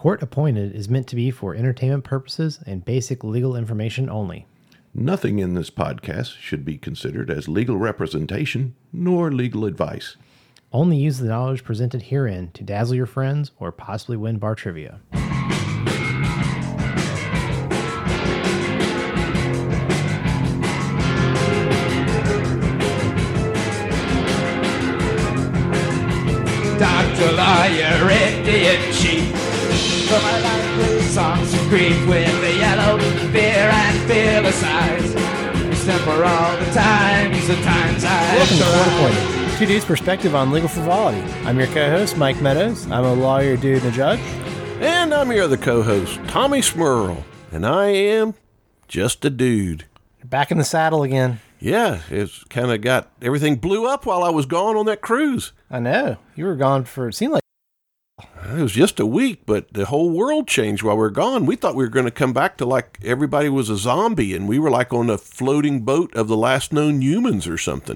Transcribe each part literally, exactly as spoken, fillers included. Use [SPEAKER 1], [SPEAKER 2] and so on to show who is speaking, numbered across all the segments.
[SPEAKER 1] Court appointed is meant to be for entertainment purposes and basic legal information only.
[SPEAKER 2] Nothing in this podcast should be considered as legal representation nor legal advice.
[SPEAKER 1] Only use the knowledge presented herein to dazzle your friends or possibly win bar trivia.
[SPEAKER 3] Doctor Lawyer, Indian Chief. For my life songs of grief with the yellow fear and fearless eyes. We stand for all the times, the times I
[SPEAKER 1] Welcome to Court Appointed, Two Dudes' Perspective on Legal Frivolity. I'm your co-host, Mike Meadows. I'm a lawyer, dude, and a judge.
[SPEAKER 2] And I'm your other co-host, Tommy Smurl. And I am just a dude.
[SPEAKER 1] You're back in the saddle again.
[SPEAKER 2] Yeah, it's kind of got, everything blew up while I was gone on that cruise.
[SPEAKER 1] I know. You were gone for, it seemed like.
[SPEAKER 2] It was just a week, but the whole world changed while we were gone. We thought we were going to come back to like everybody was a zombie and we were like on a floating boat of the last known humans or something.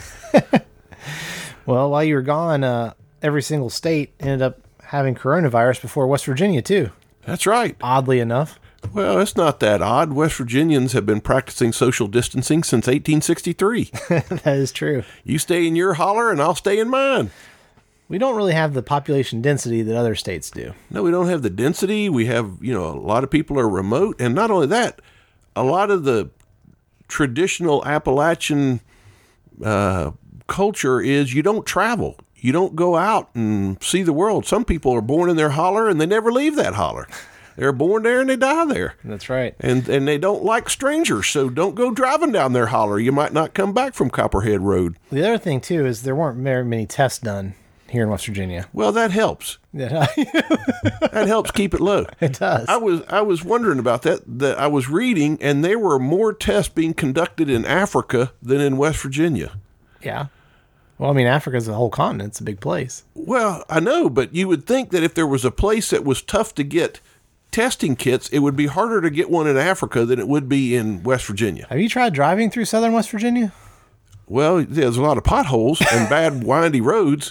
[SPEAKER 1] Well, while you were gone, uh, every single state ended up having coronavirus before West Virginia, too.
[SPEAKER 2] That's right.
[SPEAKER 1] Oddly enough.
[SPEAKER 2] Well, it's not that odd. West Virginians have been practicing social distancing since eighteen sixty-three.
[SPEAKER 1] That is true.
[SPEAKER 2] You stay in your holler and I'll stay in mine.
[SPEAKER 1] We don't really have the population density that other states do.
[SPEAKER 2] No, we don't have the density. We have, you know, a lot of people are remote. And not only that, a lot of the traditional Appalachian uh, culture is you don't travel. You don't go out and see the world. Some people are born in their holler and they never leave that holler. They're born there and they die there.
[SPEAKER 1] That's right.
[SPEAKER 2] And and they don't like strangers, so don't go driving down their holler. You might not come back from Copperhead Road.
[SPEAKER 1] The other thing, too, is there weren't very many tests done here in West Virginia.
[SPEAKER 2] Well, that helps.
[SPEAKER 1] Yeah.
[SPEAKER 2] That helps keep it low.
[SPEAKER 1] It does.
[SPEAKER 2] I was I was wondering about that. That I was reading, and there were more tests being conducted in Africa than in West Virginia.
[SPEAKER 1] Yeah. Well, I mean, Africa's a whole continent. It's a big place.
[SPEAKER 2] Well, I know, but you would think that if there was a place that was tough to get testing kits, it would be harder to get one in Africa than it would be in West Virginia.
[SPEAKER 1] Have you tried driving through southern West Virginia?
[SPEAKER 2] Well, there's a lot of potholes and bad windy roads.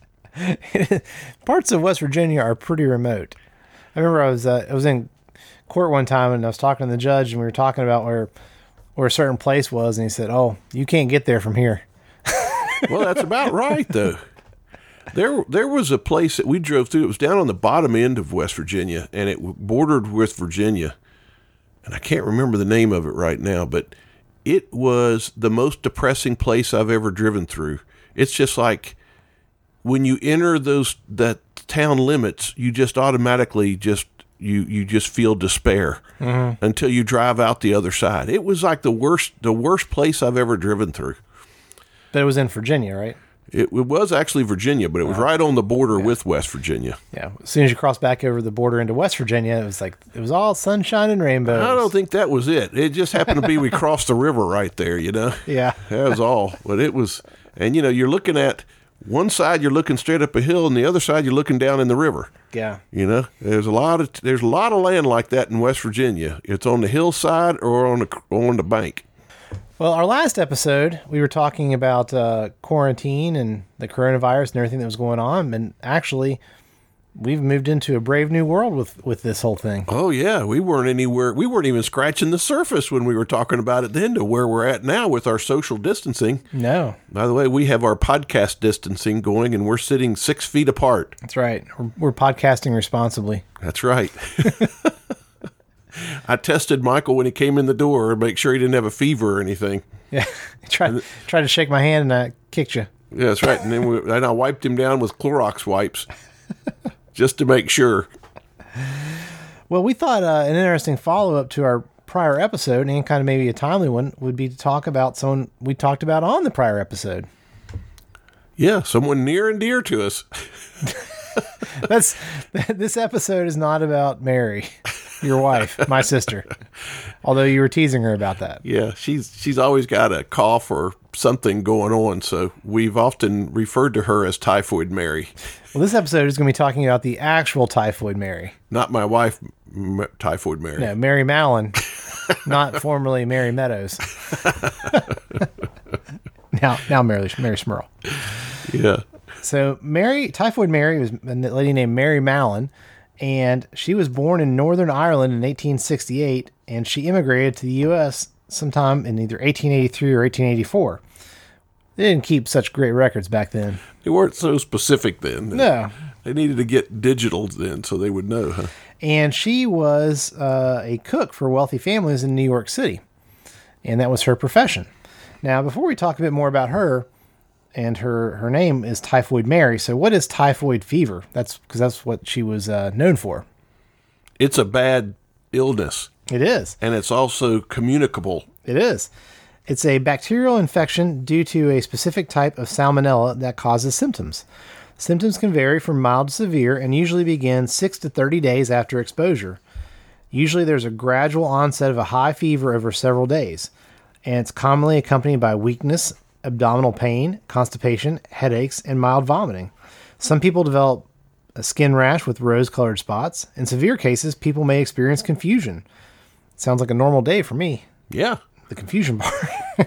[SPEAKER 1] Parts of West Virginia are pretty remote. I remember I was uh, I was in court one time and I was talking to the judge and we were talking about where where a certain place was and he said, "Oh, you can't get there from here."
[SPEAKER 2] Well, that's about right though. There there was a place that we drove through. It was down on the bottom end of West Virginia and it bordered with Virginia. And I can't remember the name of it right now, but it was the most depressing place I've ever driven through. It's just like when you enter those that town limits, you just automatically just you you just feel despair mm-hmm. until you drive out the other side. It was like the worst the worst place I've ever driven through.
[SPEAKER 1] But it was in Virginia, right?
[SPEAKER 2] It, it was actually Virginia, but it was oh. right on the border yeah. with West Virginia.
[SPEAKER 1] Yeah. As soon as you cross back over the border into West Virginia, it was like it was all sunshine and rainbows.
[SPEAKER 2] I don't think that was it. It just happened to be we crossed the river right there, you know.
[SPEAKER 1] Yeah.
[SPEAKER 2] That was all. But it was, and you know, you're looking at one side, you're looking straight up a hill, and the other side, you're looking down in the river.
[SPEAKER 1] Yeah.
[SPEAKER 2] You know, there's a lot of there's a lot of land like that in West Virginia. It's on the hillside or on the on the bank.
[SPEAKER 1] Well, our last episode, we were talking about uh, quarantine and the coronavirus and everything that was going on. And actually, we've moved into a brave new world with, with this whole thing.
[SPEAKER 2] Oh, yeah. We weren't anywhere. We weren't even scratching the surface when we were talking about it then to where we're at now with our social distancing.
[SPEAKER 1] No.
[SPEAKER 2] By the way, we have our podcast distancing going and we're sitting six feet apart.
[SPEAKER 1] That's right. We're, we're podcasting responsibly.
[SPEAKER 2] That's right. I tested Michael when he came in the door to make sure he didn't have a fever or anything.
[SPEAKER 1] Yeah, he tried, tried to shake my hand and I kicked you.
[SPEAKER 2] Yeah, that's right. And then we, and I wiped him down with Clorox wipes just to make sure.
[SPEAKER 1] Well, we thought uh, an interesting follow-up to our prior episode, and kind of maybe a timely one, would be to talk about someone we talked about on the prior episode.
[SPEAKER 2] Yeah, someone near and dear to us.
[SPEAKER 1] That's this episode is not about Mary, your wife, my sister. Although you were teasing her about that.
[SPEAKER 2] Yeah, she's she's always got a cough or something going on, so we've often referred to her as Typhoid Mary.
[SPEAKER 1] Well, this episode is going to be talking about the actual Typhoid Mary.
[SPEAKER 2] Not my wife, M- Typhoid Mary.
[SPEAKER 1] No, Mary Mallon, not formerly Mary Meadows. now, now Mary Mary Smurl.
[SPEAKER 2] Yeah.
[SPEAKER 1] So Mary, Typhoid Mary was a lady named Mary Mallon, And she was born in Northern Ireland in eighteen sixty-eight, and she immigrated to the U S sometime in either eighteen eighty-three or eighteen eighty-four. They didn't keep such great records back then.
[SPEAKER 2] They weren't so specific then.
[SPEAKER 1] No.
[SPEAKER 2] They needed to get digital then so they would know, huh?
[SPEAKER 1] And she was uh, a cook for wealthy families in New York City. And that was her profession. Now, before we talk a bit more about her, and her, her name is Typhoid Mary. So what is typhoid fever? That's because that's what she was uh, known for.
[SPEAKER 2] It's a bad illness.
[SPEAKER 1] It is.
[SPEAKER 2] And it's also communicable.
[SPEAKER 1] It is. It's a bacterial infection due to a specific type of salmonella that causes symptoms. Symptoms can vary from mild to severe and usually begin six to thirty days after exposure. Usually there's a gradual onset of a high fever over several days, and it's commonly accompanied by weakness, abdominal pain, constipation, headaches, and mild vomiting. Some people develop a skin rash with rose-colored spots. In severe cases, people may experience confusion. Sounds like a normal day for me.
[SPEAKER 2] Yeah.
[SPEAKER 1] The confusion part.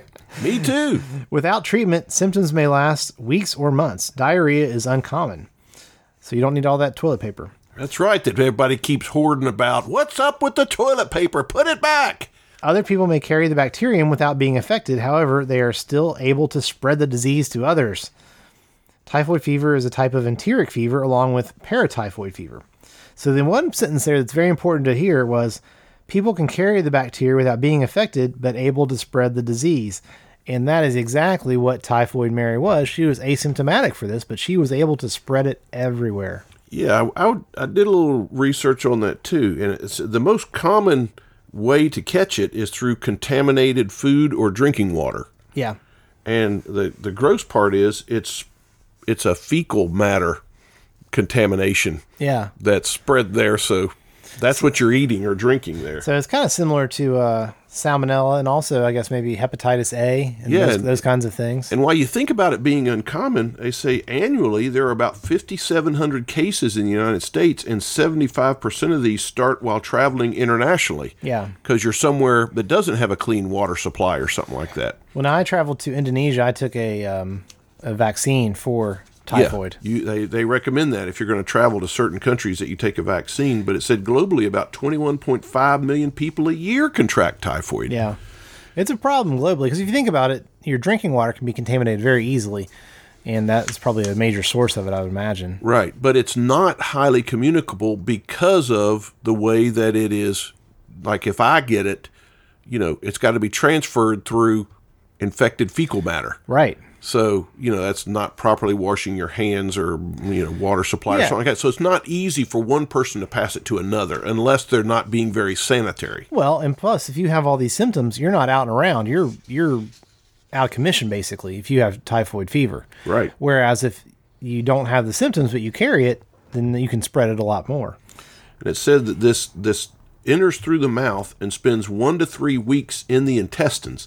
[SPEAKER 2] Me too.
[SPEAKER 1] Without treatment, symptoms may last weeks or months. Diarrhea is uncommon, so you don't need all that toilet paper.
[SPEAKER 2] That's right, that everybody keeps hoarding about. What's up with the toilet paper? Put it back.
[SPEAKER 1] Other people may carry the bacterium without being affected. However, they are still able to spread the disease to others. Typhoid fever is a type of enteric fever along with paratyphoid fever. So the one sentence there that's very important to hear was, people can carry the bacteria without being affected, but able to spread the disease. And that is exactly what Typhoid Mary was. She was asymptomatic for this, but she was able to spread it everywhere.
[SPEAKER 2] Yeah, I, I, would, I did a little research on that too. And it's, the most common way to catch it is through contaminated food or drinking water.
[SPEAKER 1] Yeah.
[SPEAKER 2] And the, the gross part is it's it's a fecal matter contamination.
[SPEAKER 1] Yeah.
[SPEAKER 2] That's spread there, so that's what you're eating or drinking there.
[SPEAKER 1] So it's kind of similar to uh, salmonella and also, I guess, maybe hepatitis A and
[SPEAKER 2] yeah,
[SPEAKER 1] those,
[SPEAKER 2] and,
[SPEAKER 1] those kinds of things.
[SPEAKER 2] And while you think about it being uncommon, they say annually there are about fifty-seven hundred cases in the United States, and seventy-five percent of these start while traveling internationally.
[SPEAKER 1] Yeah.
[SPEAKER 2] Because you're somewhere that doesn't have a clean water supply or something like that.
[SPEAKER 1] When I traveled to Indonesia, I took a, um, a vaccine for typhoid.
[SPEAKER 2] Yeah, you, they, they recommend that if you're going to travel to certain countries that you take a vaccine, but it said globally about twenty-one point five million people a year contract typhoid.
[SPEAKER 1] Yeah. It's a problem globally because if you think about it, your drinking water can be contaminated very easily, and that's probably a major source of it, I would imagine.
[SPEAKER 2] Right, but it's not highly communicable because of the way that it is. Like if I get it, you know, it's got to be transferred through infected fecal matter.
[SPEAKER 1] Right.
[SPEAKER 2] So, you know, that's not properly washing your hands or, you know, water supply
[SPEAKER 1] Yeah.
[SPEAKER 2] or something like that. So it's not easy for one person to pass it to another unless they're not being very sanitary.
[SPEAKER 1] Well, and plus, if you have all these symptoms, you're not out and around. You're you're out of commission, basically, if you have typhoid fever.
[SPEAKER 2] Right.
[SPEAKER 1] Whereas if you don't have the symptoms but you carry it, then you can spread it a lot more.
[SPEAKER 2] And it said that this this enters through the mouth and spends one to three weeks in the intestines.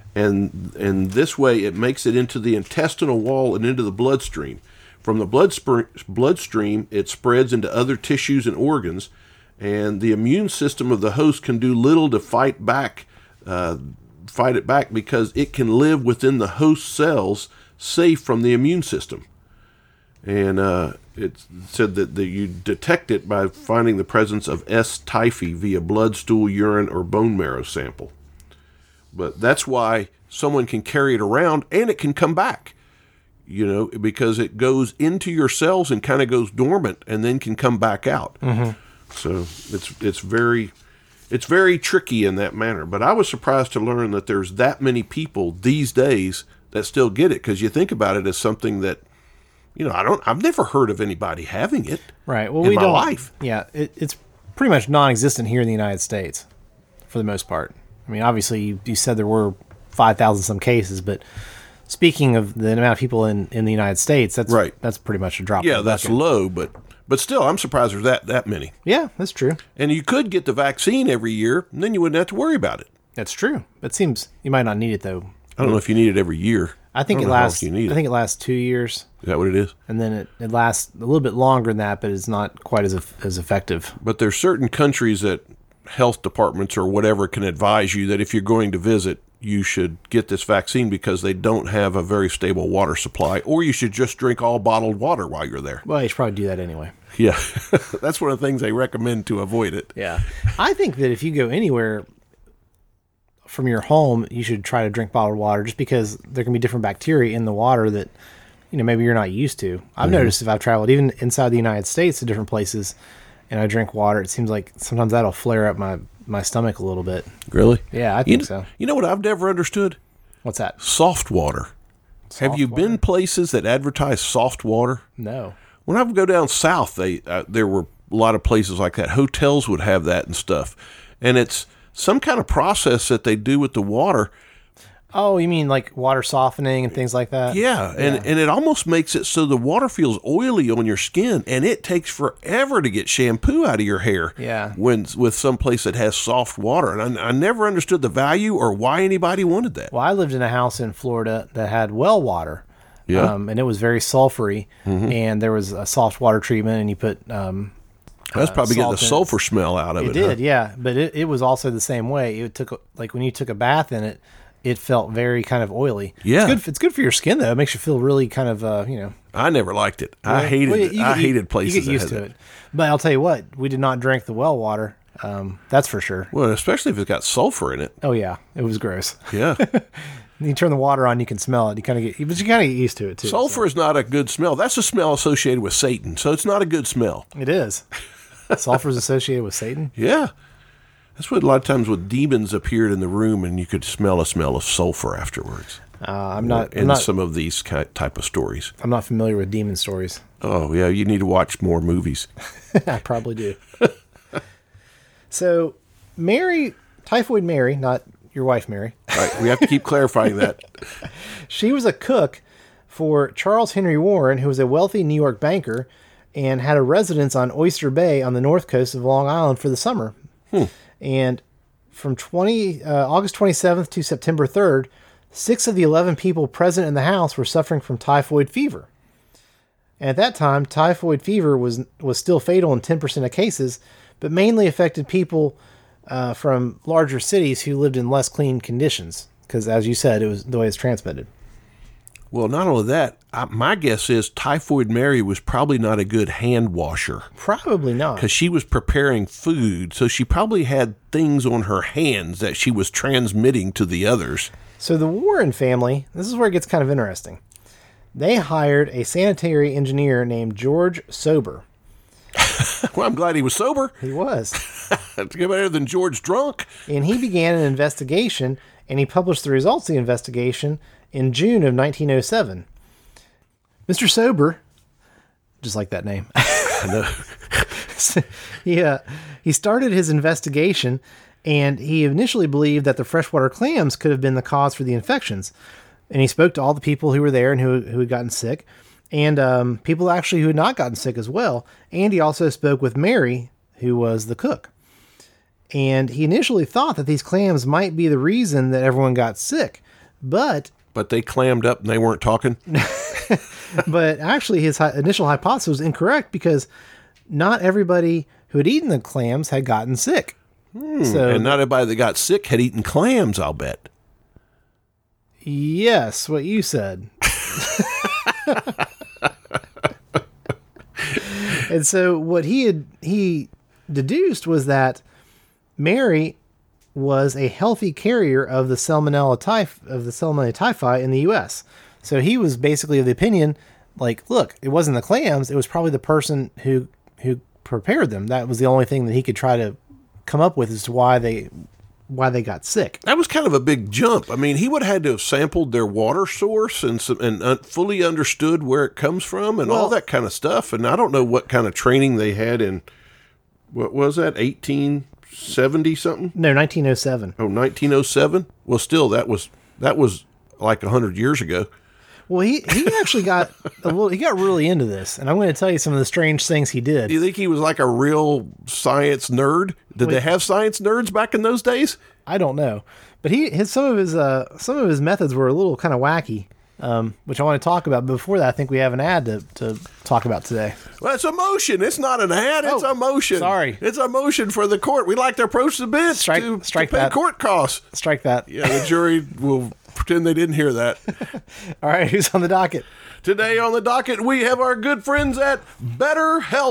[SPEAKER 2] And and this way it makes it into the intestinal wall and into the bloodstream. From the blood sp- bloodstream, it spreads into other tissues and organs, and the immune system of the host can do little to fight back, uh, fight it back because it can live within the host cells, safe from the immune system. And uh, it said that the, you detect it by finding the presence of S. typhi via blood, stool, urine, or bone marrow sample. But that's why someone can carry it around and it can come back, you know, because it goes into your cells and kind of goes dormant and then can come back out. Mm-hmm. So it's it's very it's very tricky in that manner. But I was surprised to learn that there's that many people these days that still get it, because you think about it as something that, you know, I don't I've never heard of anybody having it.
[SPEAKER 1] Right. Well,
[SPEAKER 2] in
[SPEAKER 1] we
[SPEAKER 2] my
[SPEAKER 1] don't.
[SPEAKER 2] life.
[SPEAKER 1] Yeah, it, it's pretty much non-existent here in the United States, for the most part. I mean, obviously, you, you said there were five thousand some cases, but speaking of the amount of people in, in the United States, that's
[SPEAKER 2] right.
[SPEAKER 1] That's pretty much a drop.
[SPEAKER 2] Yeah,
[SPEAKER 1] in the
[SPEAKER 2] that's
[SPEAKER 1] bucket.
[SPEAKER 2] low, but but still, I'm surprised there's that that many.
[SPEAKER 1] Yeah, that's true.
[SPEAKER 2] And you could get the vaccine every year, and then you wouldn't have to worry about it.
[SPEAKER 1] That's true. It seems you might not need it though.
[SPEAKER 2] I don't know if you need it every year.
[SPEAKER 1] I think
[SPEAKER 2] I
[SPEAKER 1] it
[SPEAKER 2] don't know how
[SPEAKER 1] lasts.
[SPEAKER 2] often you need
[SPEAKER 1] I
[SPEAKER 2] it.
[SPEAKER 1] think it lasts two years,
[SPEAKER 2] Is that what it is?
[SPEAKER 1] and then it, it lasts a little bit longer than that, but it's not quite as eff- as effective.
[SPEAKER 2] But there's certain countries that health departments or whatever can advise you that if you're going to visit, you should get this vaccine because they don't have a very stable water supply, or you should just drink all bottled water while you're there.
[SPEAKER 1] Well, you should probably do that anyway.
[SPEAKER 2] Yeah, that's one of the things they recommend to avoid it.
[SPEAKER 1] Yeah. I think that if you go anywhere from your home, you should try to drink bottled water just because there can be different bacteria in the water that, you know, maybe you're not used to. I've mm-hmm. noticed if I've traveled even inside the United States to different places and I drink water, it seems like sometimes that'll flare up my, my stomach a little bit.
[SPEAKER 2] Really?
[SPEAKER 1] Yeah, I think
[SPEAKER 2] you,
[SPEAKER 1] so.
[SPEAKER 2] You know what I've never understood?
[SPEAKER 1] What's that?
[SPEAKER 2] Soft water. Soft Have you water? been places that advertise soft water?
[SPEAKER 1] No.
[SPEAKER 2] When I would go down south, they uh, there were a lot of places like that. Hotels would have that and stuff. And it's some kind of process that they do with the water.
[SPEAKER 1] Oh, you mean like water softening and things like that?
[SPEAKER 2] Yeah, and, yeah. and it almost makes it so the water feels oily on your skin, and it takes forever to get shampoo out of your hair.
[SPEAKER 1] Yeah.
[SPEAKER 2] When with some place that has soft water, and I, I never understood the value or why anybody wanted that.
[SPEAKER 1] Well, I lived in a house in Florida that had well water.
[SPEAKER 2] Yeah.
[SPEAKER 1] Um, and it was very sulfury, mm-hmm. and there was a soft water treatment, and you put um,
[SPEAKER 2] that's
[SPEAKER 1] uh,
[SPEAKER 2] probably getting the sulfur smell out of it.
[SPEAKER 1] It did,
[SPEAKER 2] huh?
[SPEAKER 1] yeah, but it, it was also the same way. It took like when you took a bath in it, it felt very kind of oily.
[SPEAKER 2] Yeah,
[SPEAKER 1] it's good, it's good for your skin though. It makes you feel really kind of uh, you know.
[SPEAKER 2] I never liked it. I hated
[SPEAKER 1] well, you,
[SPEAKER 2] it.
[SPEAKER 1] you,
[SPEAKER 2] I
[SPEAKER 1] you,
[SPEAKER 2] hated places.
[SPEAKER 1] You get used
[SPEAKER 2] that
[SPEAKER 1] to
[SPEAKER 2] it.
[SPEAKER 1] it, but I'll tell you what, we did not drink the well water. Um, that's for sure.
[SPEAKER 2] Well, especially if it's got sulfur in it.
[SPEAKER 1] Oh yeah, it was gross.
[SPEAKER 2] Yeah.
[SPEAKER 1] You turn the water on, you can smell it. You kind of get, but you kind of get used to it too.
[SPEAKER 2] Sulfur so. is not a good smell. That's a smell associated with Satan, so it's not a good smell.
[SPEAKER 1] It is. Sulfur is associated with Satan.
[SPEAKER 2] Yeah, that's what a lot of times when demons appeared in the room, and you could smell a smell of sulfur afterwards.
[SPEAKER 1] Uh, I'm not
[SPEAKER 2] in
[SPEAKER 1] I'm not,
[SPEAKER 2] some of these type of stories.
[SPEAKER 1] I'm not familiar with demon stories.
[SPEAKER 2] Oh yeah, you need to watch more movies.
[SPEAKER 1] I probably do. So, Mary, Typhoid Mary, not your wife, Mary.
[SPEAKER 2] All right, we have to keep clarifying that.
[SPEAKER 1] She was a cook for Charles Henry Warren, who was a wealthy New York banker and had a residence on Oyster Bay on the north coast of Long Island for the summer.
[SPEAKER 2] Hmm.
[SPEAKER 1] And from twenty uh, August twenty-seventh to September third, six of the eleven people present in the house were suffering from typhoid fever. And at that time, typhoid fever was was still fatal in ten percent of cases, but mainly affected people Uh, from larger cities who lived in less clean conditions, because as you said, it was the way it's transmitted.
[SPEAKER 2] Well, not only that, I, my guess is Typhoid Mary was probably not a good hand washer.
[SPEAKER 1] Probably not,
[SPEAKER 2] because she was preparing food, so she probably had things on her hands that she was transmitting to the others.
[SPEAKER 1] So the Warren family, this is where it gets kind of interesting. They hired a sanitary engineer named George Sober.
[SPEAKER 2] Well, I'm glad he was sober.
[SPEAKER 1] He was.
[SPEAKER 2] It's better than George drunk.
[SPEAKER 1] And he began an investigation, and he published the results of the investigation in June of nineteen oh seven. Mister Sober, just like that name.
[SPEAKER 2] I know.
[SPEAKER 1] he, uh, he started his investigation, and he initially believed that the freshwater clams could have been the cause for the infections. And he spoke to all the people who were there and who, who had gotten sick. And um, people actually who had not gotten sick as well. And he also spoke with Mary, who was the cook. And he initially thought that these clams might be the reason that everyone got sick. But...
[SPEAKER 2] But they clammed up and they weren't talking?
[SPEAKER 1] But actually his hi- initial hypothesis was incorrect, because not everybody who had eaten the clams had gotten sick.
[SPEAKER 2] Hmm, so, and not everybody that got sick had eaten clams, I'll bet.
[SPEAKER 1] Yes, what you said. And so what he had he deduced was that Mary was a healthy carrier of the Salmonella typh of the Salmonella typhi in the U S. So he was basically of the opinion, like, look, it wasn't the clams, it was probably the person who who prepared them. That was the only thing that he could try to come up with as to why they why they got sick.
[SPEAKER 2] That was kind of a big jump. I mean, he would have had to have sampled their water source and some, and uh, fully understood where it comes from and well, all that kind of stuff. And I don't know what kind of training they had in, what was that, eighteen seventy something?
[SPEAKER 1] No, nineteen oh seven.
[SPEAKER 2] Oh, nineteen oh seven? Well, still, that was that was like one hundred years ago.
[SPEAKER 1] Well, he, he actually got a little, he got really into this, and I'm going to tell you some of the strange things he did.
[SPEAKER 2] Do you think he was like a real science nerd? Did Wait, they have science nerds back in those days?
[SPEAKER 1] I don't know, but he his some of his uh some of his methods were a little kind of wacky, um, which I want to talk about. But before that, I think we have an ad to, to talk about today.
[SPEAKER 2] Well, it's a motion. It's not an ad. It's
[SPEAKER 1] oh,
[SPEAKER 2] a motion.
[SPEAKER 1] Sorry,
[SPEAKER 2] it's a motion for the court. We like to approach the bench
[SPEAKER 1] strike,
[SPEAKER 2] to,
[SPEAKER 1] strike
[SPEAKER 2] to pay
[SPEAKER 1] that.
[SPEAKER 2] court costs.
[SPEAKER 1] Strike that.
[SPEAKER 2] Yeah, the jury will pretend they didn't hear that.
[SPEAKER 1] All right, who's on the docket?
[SPEAKER 2] Today on the docket, we have our good friends at BetterHelp.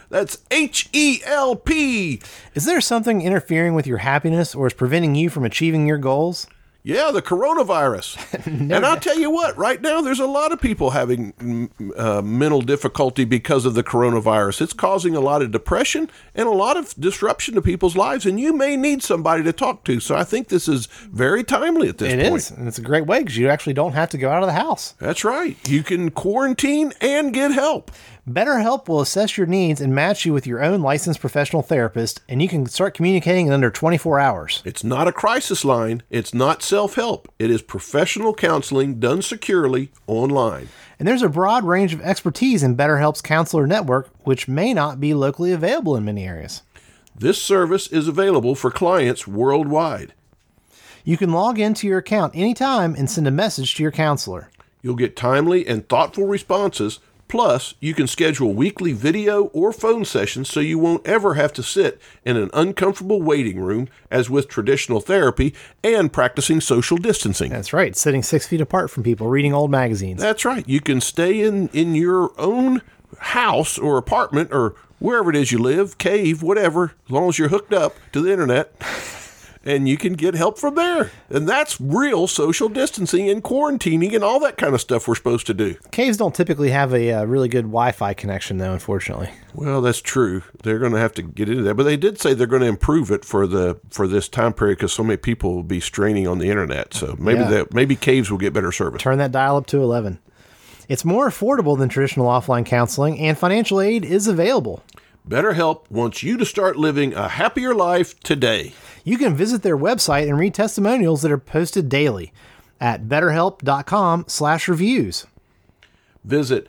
[SPEAKER 2] That's H E L P.
[SPEAKER 1] Is there something interfering with your happiness or is preventing you from achieving your goals?
[SPEAKER 2] Yeah, the coronavirus. And I'll tell you what, right now there's a lot of people having uh, mental difficulty because of the coronavirus. It's causing a lot of depression and a lot of disruption to people's lives, and you may need somebody to talk to. So I think this is very timely at this
[SPEAKER 1] It
[SPEAKER 2] point.
[SPEAKER 1] is, and it's a great way because you actually don't have to go out of the house.
[SPEAKER 2] That's right. You can quarantine and get help.
[SPEAKER 1] BetterHelp will assess your needs and match you with your own licensed professional therapist, and you can start communicating in under twenty-four hours.
[SPEAKER 2] It's not a crisis line. It's not self-help. It is professional counseling done securely online.
[SPEAKER 1] And there's a broad range of expertise in BetterHelp's counselor network, which may not be locally available in many areas.
[SPEAKER 2] This service is available for clients worldwide.
[SPEAKER 1] You can log into your account anytime and send a message to your counselor.
[SPEAKER 2] You'll get timely and thoughtful responses. Plus, you can schedule weekly video or phone sessions so you won't ever have to sit in an uncomfortable waiting room as with traditional therapy and practicing social distancing.
[SPEAKER 1] That's right, sitting six feet apart from people, reading old magazines.
[SPEAKER 2] That's right. You can stay in, in your own house or apartment or wherever it is you live, cave, whatever, as long as you're hooked up to the internet. And you can get help from there. And that's real social distancing and quarantining and all that kind of stuff we're supposed to do.
[SPEAKER 1] Caves don't typically have a uh, really good Wi-Fi connection, though, unfortunately.
[SPEAKER 2] Well, that's true. They're going to have to get into that. But they did say they're going to improve it for the for this time period because so many people will be straining on the internet. So maybe
[SPEAKER 1] Yeah.
[SPEAKER 2] that maybe caves will get better service.
[SPEAKER 1] Turn that dial up to eleven. It's more affordable than traditional offline counseling, and financial aid is available.
[SPEAKER 2] BetterHelp wants you to start living a happier life today.
[SPEAKER 1] You can visit their website and read testimonials that are posted daily at betterhelp.com slash reviews.
[SPEAKER 2] Visit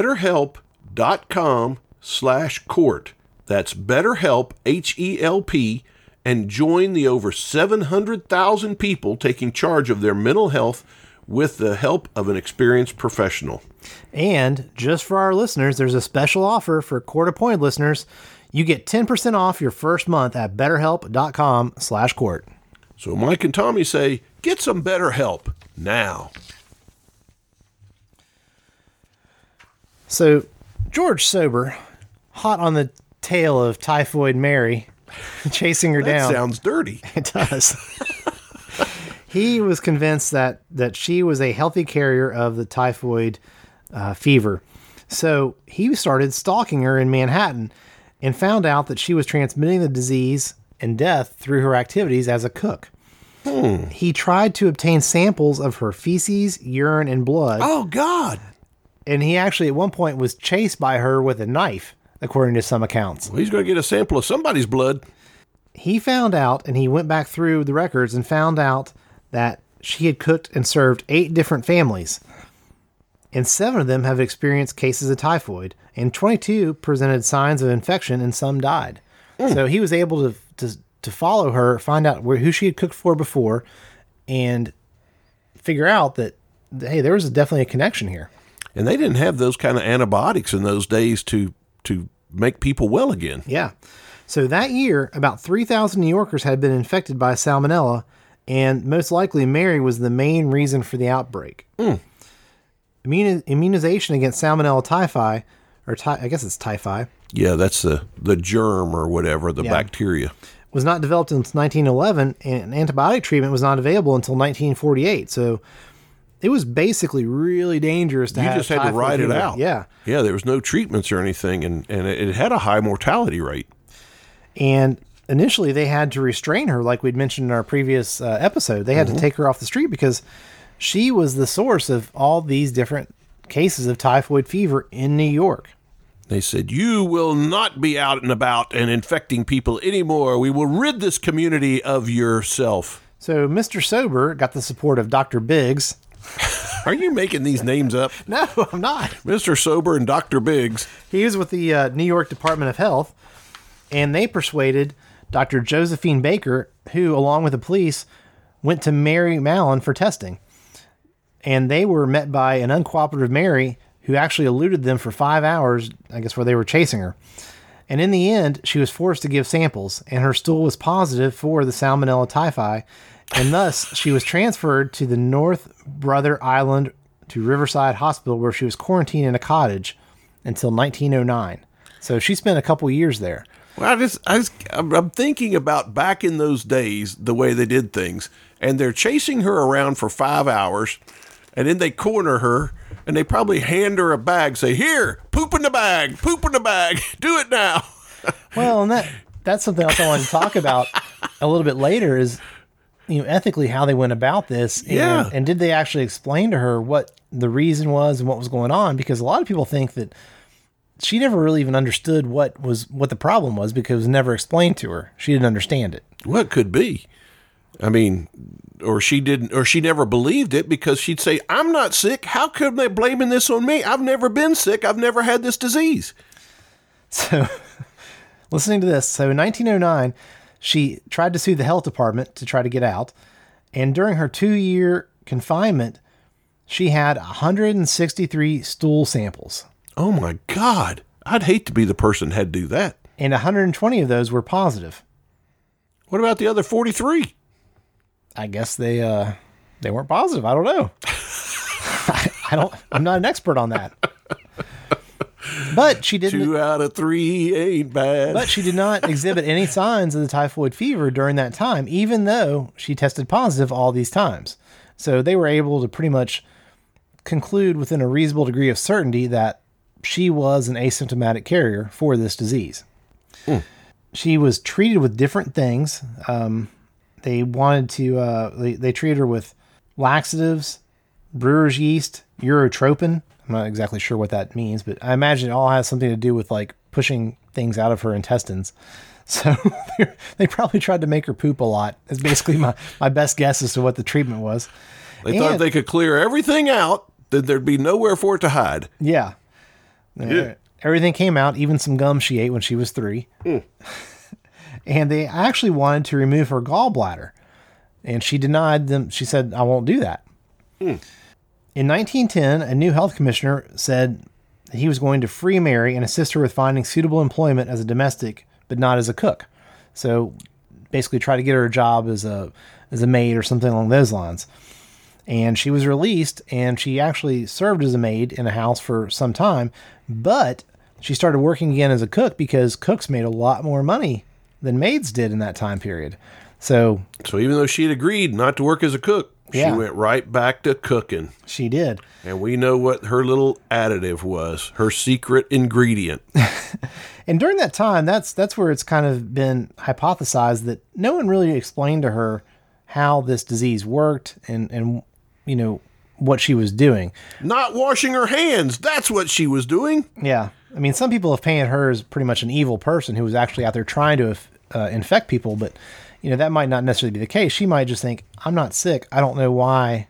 [SPEAKER 2] betterhelp.com slash court. That's BetterHelp, H E L P, and join the over seven hundred thousand people taking charge of their mental health with the help of an experienced professional.
[SPEAKER 1] And just for our listeners, there's a special offer for court-appointed listeners. You get ten percent off your first month at betterhelp.com slash court.
[SPEAKER 2] So Mike and Tommy say, get some better help now.
[SPEAKER 1] So George Sober, hot on the tail of Typhoid Mary, chasing her
[SPEAKER 2] That
[SPEAKER 1] down.
[SPEAKER 2] sounds dirty.
[SPEAKER 1] It does. He was convinced that, that she was a healthy carrier of the typhoid uh, fever. So he started stalking her in Manhattan and found out that she was transmitting the disease and death through her activities as a cook.
[SPEAKER 2] Hmm.
[SPEAKER 1] He tried to obtain samples of her feces, urine, and blood.
[SPEAKER 2] Oh, God.
[SPEAKER 1] And he actually at one point was chased by her with a knife, according to some accounts.
[SPEAKER 2] Well, he's going to get a sample of somebody's blood.
[SPEAKER 1] He found out, and he went back through the records and found out that she had cooked and served eight different families. And seven of them have experienced cases of typhoid, and twenty-two presented signs of infection, and some died. Mm. So he was able to, to to follow her, find out where, who she had cooked for before, and figure out that, hey, there was definitely a connection here.
[SPEAKER 2] And they didn't have those kind of antibiotics in those days to to make people well again.
[SPEAKER 1] Yeah. So that year, about three thousand New Yorkers had been infected by salmonella, and most likely Mary was the main reason for the outbreak.
[SPEAKER 2] Mm.
[SPEAKER 1] Immun- immunization against Salmonella typhi, or ty- I guess it's typhi,
[SPEAKER 2] Yeah, that's the, the germ or whatever, the
[SPEAKER 1] Yeah.
[SPEAKER 2] bacteria.
[SPEAKER 1] was not developed until nineteen eleven, and antibiotic treatment was not available until nineteen forty-eight. So it was basically really dangerous to
[SPEAKER 2] You
[SPEAKER 1] have
[SPEAKER 2] just had to
[SPEAKER 1] typhoid
[SPEAKER 2] ride it
[SPEAKER 1] fever.
[SPEAKER 2] out.
[SPEAKER 1] Yeah.
[SPEAKER 2] Yeah, there was no treatments or anything, and, and it, it had a high mortality rate.
[SPEAKER 1] And initially they had to restrain her, like we'd mentioned in our previous uh, episode. They had
[SPEAKER 2] Mm-hmm.
[SPEAKER 1] to take her off the street because she was the source of all these different cases of typhoid fever in New York.
[SPEAKER 2] They said, you will not be out and about and infecting people anymore. We will rid this community of yourself.
[SPEAKER 1] So Mister Sober got the support of Doctor Biggs.
[SPEAKER 2] Are you making these names up?
[SPEAKER 1] No, I'm not.
[SPEAKER 2] Mister Sober and Doctor Biggs.
[SPEAKER 1] He was with the uh, New York Department of Health, and they persuaded Doctor Josephine Baker, who, along with the police, went to Mary Mallon for testing. And they were met by an uncooperative Mary, who actually eluded them for five hours, I guess, where they were chasing her. And in the end, she was forced to give samples, and her stool was positive for the Salmonella typhi, and thus she was transferred to the North Brother Island to Riverside Hospital, where she was quarantined in a cottage until nineteen oh nine. So she spent a couple years there.
[SPEAKER 2] Well, I just, I just, I'm I'm thinking about back in those days, the way they did things, and they're chasing her around for five hours, and then they corner her, and they probably hand her a bag, say, "Here, poop in the bag, poop in the bag, do it now."
[SPEAKER 1] Well, and that that's something else I wanted to talk about a little bit later is, you know, ethically how they went about this. And,
[SPEAKER 2] Yeah.
[SPEAKER 1] and did they actually explain to her what the reason was and what was going on? Because a lot of people think that she never really even understood what was what the problem was because it was never explained to her. She didn't understand it.
[SPEAKER 2] What could be? I mean, or she didn't, or she never believed it because she'd say, "I'm not sick. How come they blaming this on me? I've never been sick. I've never had this disease."
[SPEAKER 1] So, listening to this, so in nineteen oh nine, she tried to sue the health department to try to get out. And during her two-year confinement, she had one hundred sixty-three stool samples.
[SPEAKER 2] Oh my God. I'd hate to be the person that had to do that.
[SPEAKER 1] And one hundred twenty of those were positive.
[SPEAKER 2] What about the other forty-three?
[SPEAKER 1] I guess they uh, they weren't positive. I don't know. I, I don't. I'm not an expert on that. But she didn't.
[SPEAKER 2] Two out of three ain't bad.
[SPEAKER 1] But she did not exhibit any signs of the typhoid fever during that time, even though she tested positive all these times. So they were able to pretty much conclude within a reasonable degree of certainty that she was an asymptomatic carrier for this disease.
[SPEAKER 2] Mm.
[SPEAKER 1] She was treated with different things. Um, they wanted to, uh, they, they treated her with laxatives, brewer's yeast, urotropin. I'm not exactly sure what that means, but I imagine it all has something to do with like pushing things out of her intestines. So they probably tried to make her poop a lot. That's basically my, my best guess as to what the treatment was.
[SPEAKER 2] They thought
[SPEAKER 1] And-
[SPEAKER 2] they could clear everything out, then there'd be nowhere for it to hide.
[SPEAKER 1] Yeah.
[SPEAKER 2] Yeah.
[SPEAKER 1] Everything came out, even some gum she ate when she was three.
[SPEAKER 2] Mm.
[SPEAKER 1] And they actually wanted to remove her gallbladder. And she denied them. She said, "I won't do that."
[SPEAKER 2] Mm.
[SPEAKER 1] In nineteen ten, a new health commissioner said that he was going to free Mary and assist her with finding suitable employment as a domestic, but not as a cook. So basically try to get her a job as a as a maid or something along those lines. And she was released, and she actually served as a maid in a house for some time, but she started working again as a cook because cooks made a lot more money than maids did in that time period. So
[SPEAKER 2] So even though she'd agreed not to work as a cook,
[SPEAKER 1] Yeah.
[SPEAKER 2] she went right back to cooking.
[SPEAKER 1] she did.
[SPEAKER 2] And we know what her little additive was, her secret ingredient.
[SPEAKER 1] And during that time, that's that's where it's kind of been hypothesized that no one really explained to her how this disease worked and, and you know, what she was doing.
[SPEAKER 2] Not washing her hands. That's what she was doing.
[SPEAKER 1] Yeah. I mean, some people have painted her as pretty much an evil person who was actually out there trying to uh, infect people, but, you know, that might not necessarily be the case. She might just think, I'm not sick. I don't know why,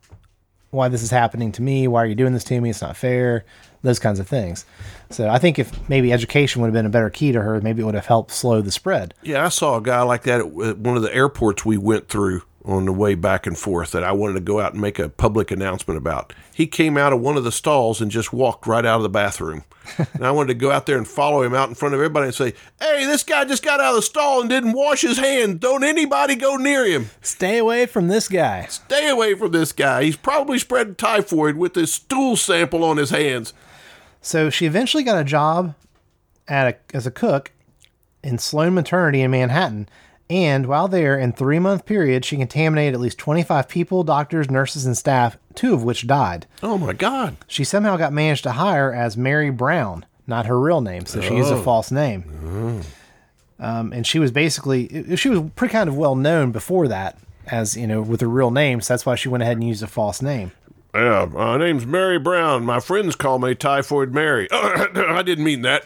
[SPEAKER 1] why this is happening to me. Why are you doing this to me? It's not fair. Those kinds of things. So I think if maybe education would have been a better key to her, maybe it would have helped slow the spread.
[SPEAKER 2] Yeah, I saw a guy like that at at one of the airports we went through on the way back and forth that I wanted to go out and make a public announcement about. He came out of one of the stalls and just walked right out of the bathroom. And I wanted to go out there and follow him out in front of everybody and say, "Hey, this guy just got out of the stall and didn't wash his hands. Don't anybody go near him.
[SPEAKER 1] Stay away from this guy."
[SPEAKER 2] Stay away from this guy. He's probably spread typhoid with this stool sample on his hands."
[SPEAKER 1] So she eventually got a job at a, as a cook in Sloan Maternity in Manhattan. And while there, in a three-month period, she contaminated at least twenty-five people, doctors, nurses, and staff, two of which died.
[SPEAKER 2] Oh, my God.
[SPEAKER 1] She somehow got managed to hire as Mary Brown, not her real name, so she used a
[SPEAKER 2] Oh.
[SPEAKER 1] false name. Um, and she was basically, she was pretty kind of well known before that, as, you know, with her real name, so that's why she went ahead and used a false name.
[SPEAKER 2] Yeah, my name's Mary Brown. My friends call me Typhoid Mary. I didn't mean that.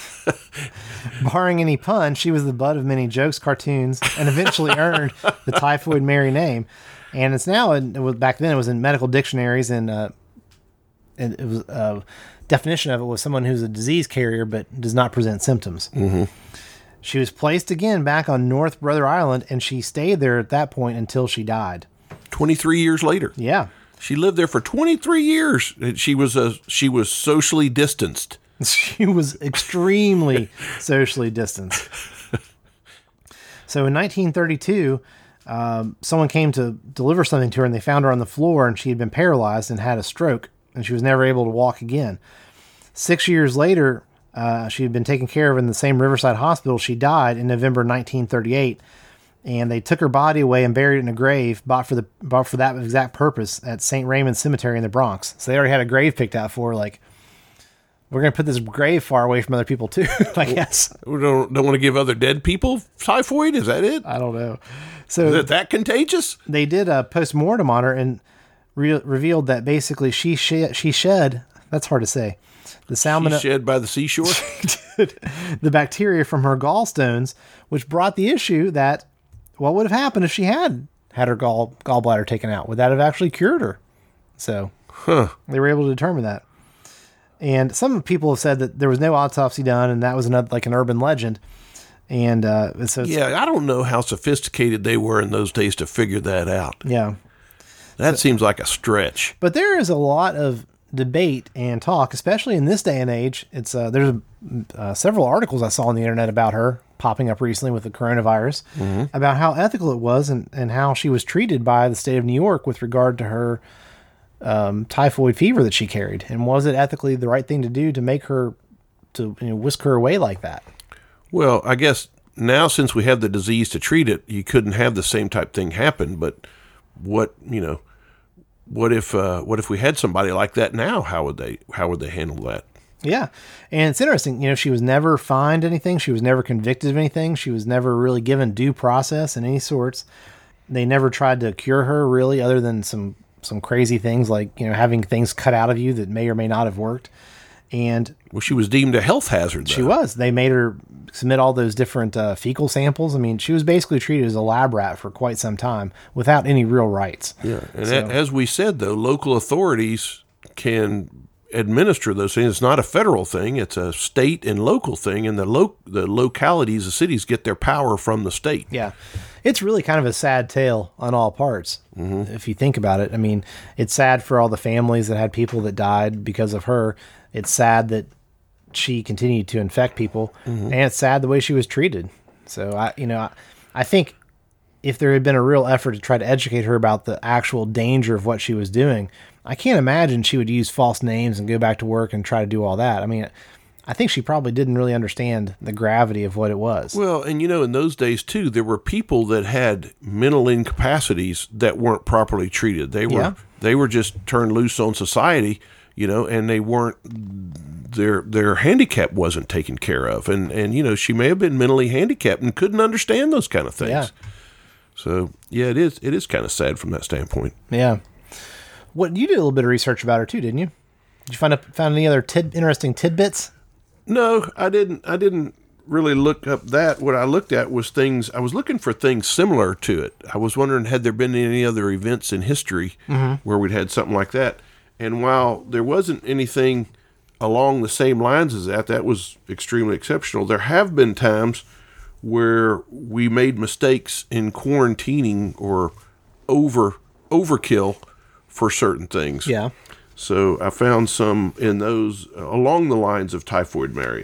[SPEAKER 1] Barring any pun, she was the butt of many jokes, cartoons, and eventually earned the Typhoid Mary name. And it's now, in, it was, back then, it was in medical dictionaries, and, uh, and it was uh, definition of it was someone who's a disease carrier but does not present symptoms.
[SPEAKER 2] Mm-hmm.
[SPEAKER 1] She was placed again back on North Brother Island, and she stayed there at that point until she died.
[SPEAKER 2] twenty-three years later.
[SPEAKER 1] Yeah.
[SPEAKER 2] She lived there for twenty-three years. She was a she was socially distanced.
[SPEAKER 1] She was extremely socially distanced. So in nineteen thirty-two, um, someone came to deliver something to her, and they found her on the floor, and she had been paralyzed and had a stroke, and she was never able to walk again. Six years later, Uh, she had been taken care of in the same Riverside hospital. She died in November nineteen thirty-eight, and they took her body away and buried it in a grave bought for the bought for that exact purpose at Saint Raymond Cemetery in the Bronx. So they already had a grave picked out for her, like, we're going to put this grave far away from other people too, I guess.
[SPEAKER 2] We don't, don't want to give other dead people typhoid? Is that it?
[SPEAKER 1] I don't know. So
[SPEAKER 2] Is it that contagious?
[SPEAKER 1] they did a post-mortem on her and re- revealed that basically she shed, she shed, that's hard to say, the
[SPEAKER 2] She
[SPEAKER 1] salmonella,
[SPEAKER 2] shed by the seashore?
[SPEAKER 1] the bacteria from her gallstones, which brought the issue that what would have happened if she had had her gall gallbladder taken out? Would that have actually cured her? So
[SPEAKER 2] Huh.
[SPEAKER 1] they were able to determine that. And some people have said that there was no autopsy done, and that was another, like an urban legend. And uh, so it's,
[SPEAKER 2] Yeah, I don't know how sophisticated they were in those days to figure that out.
[SPEAKER 1] yeah.
[SPEAKER 2] That seems like a stretch.
[SPEAKER 1] But there is a lot of debate and talk, especially in this day and age. It's uh, there's uh, several articles I saw on the internet about her popping up recently with the coronavirus, about how ethical it was and, and how she was treated by the state of New York with regard to her um, typhoid fever that she carried, and was it ethically the right thing to do to make her to you know, whisk her away like that?
[SPEAKER 2] Well, I guess now since we have the disease to treat it, you couldn't have the same type thing happen. But what you know, what if uh, what if we had somebody like that now? How would they how would they handle that?
[SPEAKER 1] Yeah. And it's interesting, you know, she was never fined anything. She was never convicted of anything. She was never really given due process in any sorts. They never tried to cure her really, other than some, some crazy things like, you know, having things cut out of you that may or may not have worked. And
[SPEAKER 2] Well, she was deemed a health hazard, though.
[SPEAKER 1] she was, they made her submit all those different uh, fecal samples. I mean, she was basically treated as a lab rat for quite some time without any real rights.
[SPEAKER 2] Yeah. And
[SPEAKER 1] So-
[SPEAKER 2] a- as we said, though, local authorities can administer those things. It's not a federal thing. It's a state and local thing. And the lo- the localities, the cities get their power from the state.
[SPEAKER 1] Yeah. It's really kind of a sad tale on all parts, if you think about it. I mean, it's sad for all the families that had people that died because of her. It's sad that she continued to infect people, and it's sad the way she was treated. So, I, you know, I, I think if there had been a real effort to try to educate her about the actual danger of what she was doing, I can't imagine she would use false names and go back to work and try to do all that. I mean, I think she probably didn't really understand the gravity of what it was.
[SPEAKER 2] Well, and you know, in those days too, there were people that had mental incapacities that weren't properly treated. They were
[SPEAKER 1] Yeah.
[SPEAKER 2] they were just turned loose on society, you know, and they weren't their their handicap wasn't taken care of. And and you know, she may have been mentally handicapped and couldn't understand those kind of things.
[SPEAKER 1] Yeah.
[SPEAKER 2] So yeah, it is it is kind of sad from that standpoint.
[SPEAKER 1] Yeah. What you did a little bit of research about her too, didn't you? Did you find up, found any other tid, interesting tidbits?
[SPEAKER 2] No, I didn't. I didn't really look up that. What I looked at was things. I was looking for things similar to it. I was wondering, had there been any other events in history where we'd had something like that? And while there wasn't anything along the same lines as that, that was extremely exceptional. There have been times where we made mistakes in quarantining or over overkill for certain things.
[SPEAKER 1] Yeah.
[SPEAKER 2] So I found some in those uh, along the lines of Typhoid Mary.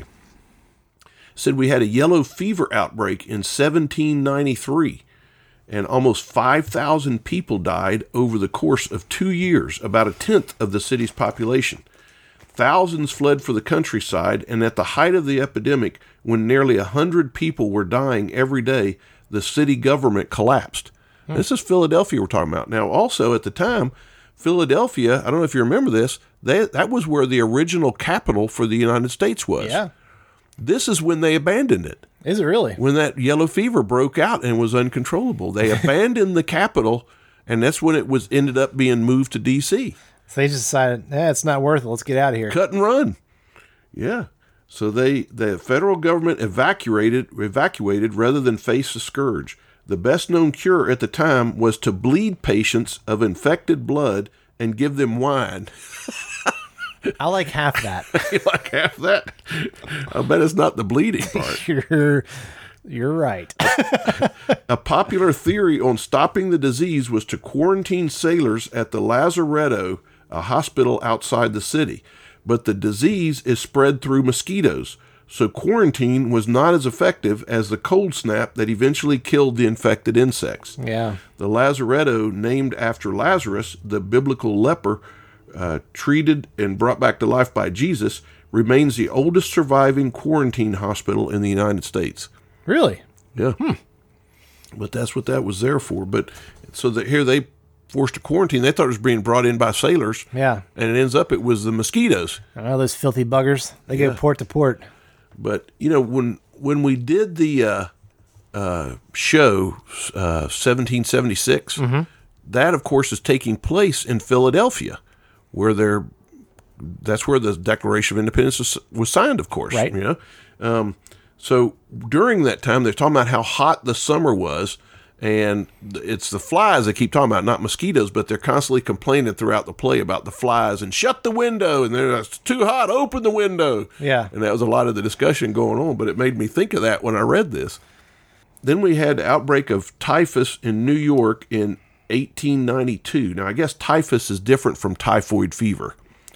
[SPEAKER 2] Said we had a yellow fever outbreak in seventeen ninety-three, and almost five thousand people died over the course of two years, about a tenth of the city's population. Thousands fled for the countryside, and at the height of the epidemic, when nearly one hundred people were dying every day, the city government collapsed. This is Philadelphia we're talking about. Now, also at the time, Philadelphia, I don't know if you remember this, they, that was where the original capital for the United States was.
[SPEAKER 1] Yeah.
[SPEAKER 2] This is when they abandoned it.
[SPEAKER 1] Is it really?
[SPEAKER 2] When that yellow fever broke out and was uncontrollable. They abandoned the capital, and that's when it was ended up being moved to D C
[SPEAKER 1] So they just decided, eh, it's not worth it. Let's get out of here.
[SPEAKER 2] Cut and run. Yeah. So they the federal government evacuated evacuated rather than face the scourge. The best known cure at the time was to bleed patients of infected blood and give them wine.
[SPEAKER 1] I like half that.
[SPEAKER 2] You like half that? I bet it's not the bleeding part.
[SPEAKER 1] you're, you're right.
[SPEAKER 2] A popular theory on stopping the disease was to quarantine sailors at the Lazaretto, a hospital outside the city. But the disease is spread through mosquitoes, so quarantine was not as effective as the cold snap that eventually killed the infected insects.
[SPEAKER 1] Yeah.
[SPEAKER 2] The Lazaretto, named after Lazarus, the biblical leper, uh, treated and brought back to life by Jesus, remains the oldest surviving quarantine hospital in the United States.
[SPEAKER 1] Really?
[SPEAKER 2] Yeah. Hmm. But that's what that was there for. But so that here they forced to quarantine. They thought it was being brought in by sailors.
[SPEAKER 1] Yeah.
[SPEAKER 2] And it ends up it was the mosquitoes.
[SPEAKER 1] I know those filthy buggers. They
[SPEAKER 2] Yeah.
[SPEAKER 1] go port to port.
[SPEAKER 2] But, you know, when when we did the uh, uh, show, uh, seventeen seventy-six,
[SPEAKER 1] Mm-hmm.
[SPEAKER 2] that, of course, is taking place in Philadelphia, where they're, that's where the Declaration of Independence was, was signed, of course.
[SPEAKER 1] Right.
[SPEAKER 2] You know? Um, so during that time, they're talking about how hot the summer was, and it's the flies they keep talking about, not mosquitoes, but they're constantly complaining throughout the play about the flies and shut the window, and they're it's too hot, open the window.
[SPEAKER 1] Yeah.
[SPEAKER 2] And that was a lot of the discussion going on, but it made me think of that when I read this. Then we had the outbreak of typhus in New York in eighteen ninety-two. Now, I guess typhus is different from typhoid fever.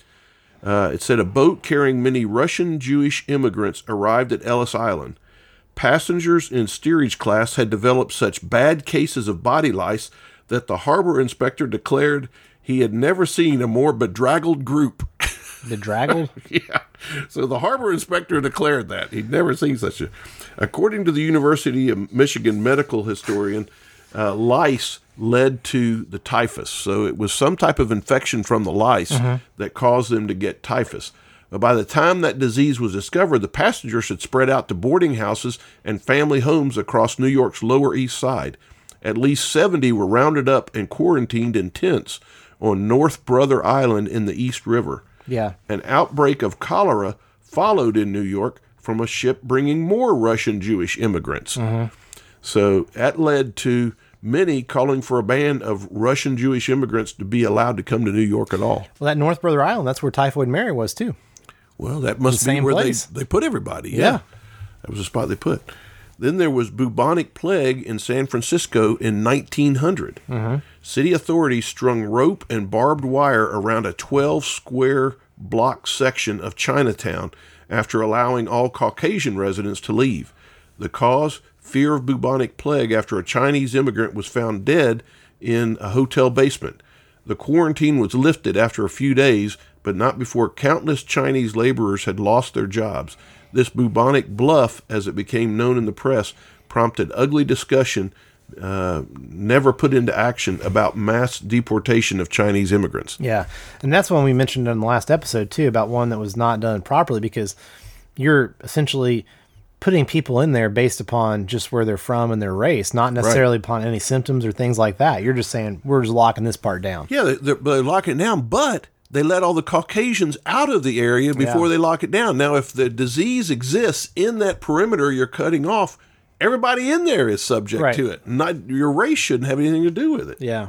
[SPEAKER 2] Uh, it said a boat carrying many Russian Jewish immigrants arrived at Ellis Island. Passengers in steerage class had developed such bad cases of body lice that the harbor inspector declared he had never seen a more bedraggled group.
[SPEAKER 1] Bedraggled?
[SPEAKER 2] Yeah. So the harbor inspector declared that. He'd never seen such a... According to the University of Michigan medical historian, uh, lice led to the typhus. So it was some type of infection from the lice
[SPEAKER 1] Mm-hmm.
[SPEAKER 2] that caused them to get typhus. But by the time that disease was discovered, the passengers had spread out to boarding houses and family homes across New York's Lower East Side. At least seventy were rounded up and quarantined in tents on North Brother Island in the East River.
[SPEAKER 1] Yeah.
[SPEAKER 2] An outbreak of cholera followed in New York from a ship bringing more Russian Jewish immigrants.
[SPEAKER 1] Mm-hmm.
[SPEAKER 2] So that led to many calling for a ban of Russian Jewish immigrants to be allowed to come to New York at all.
[SPEAKER 1] Well, that North Brother Island, that's where Typhoid Mary was, too.
[SPEAKER 2] Well, that must
[SPEAKER 1] The
[SPEAKER 2] be
[SPEAKER 1] same
[SPEAKER 2] where
[SPEAKER 1] place.
[SPEAKER 2] they, they put everybody. Yeah.
[SPEAKER 1] Yeah.
[SPEAKER 2] That was the spot they put. Then there was bubonic plague in San Francisco in nineteen hundred.
[SPEAKER 1] Mm-hmm.
[SPEAKER 2] City authorities strung rope and barbed wire around a twelve square block section of Chinatown after allowing all Caucasian residents to leave. The cause? Fear of bubonic plague after a Chinese immigrant was found dead in a hotel basement. The quarantine was lifted after a few days, but not before countless Chinese laborers had lost their jobs. This bubonic bluff, as it became known in the press, prompted ugly discussion, uh, never put into action, about mass deportation of Chinese immigrants.
[SPEAKER 1] Yeah. And that's one we mentioned in the last episode, too, about one that was not done properly, because you're essentially putting people in there based upon just where they're from and their race, not necessarily
[SPEAKER 2] Right.
[SPEAKER 1] upon any symptoms or things like that. You're just saying, we're just locking this part down.
[SPEAKER 2] Yeah, they, they're, they're locking it down, but they let all the Caucasians out of the area before
[SPEAKER 1] Yeah.
[SPEAKER 2] they lock it down. Now, if the disease exists in that perimeter you're cutting off, everybody in there is subject
[SPEAKER 1] Right.
[SPEAKER 2] to it. Not your race shouldn't have anything to do with it.
[SPEAKER 1] Yeah.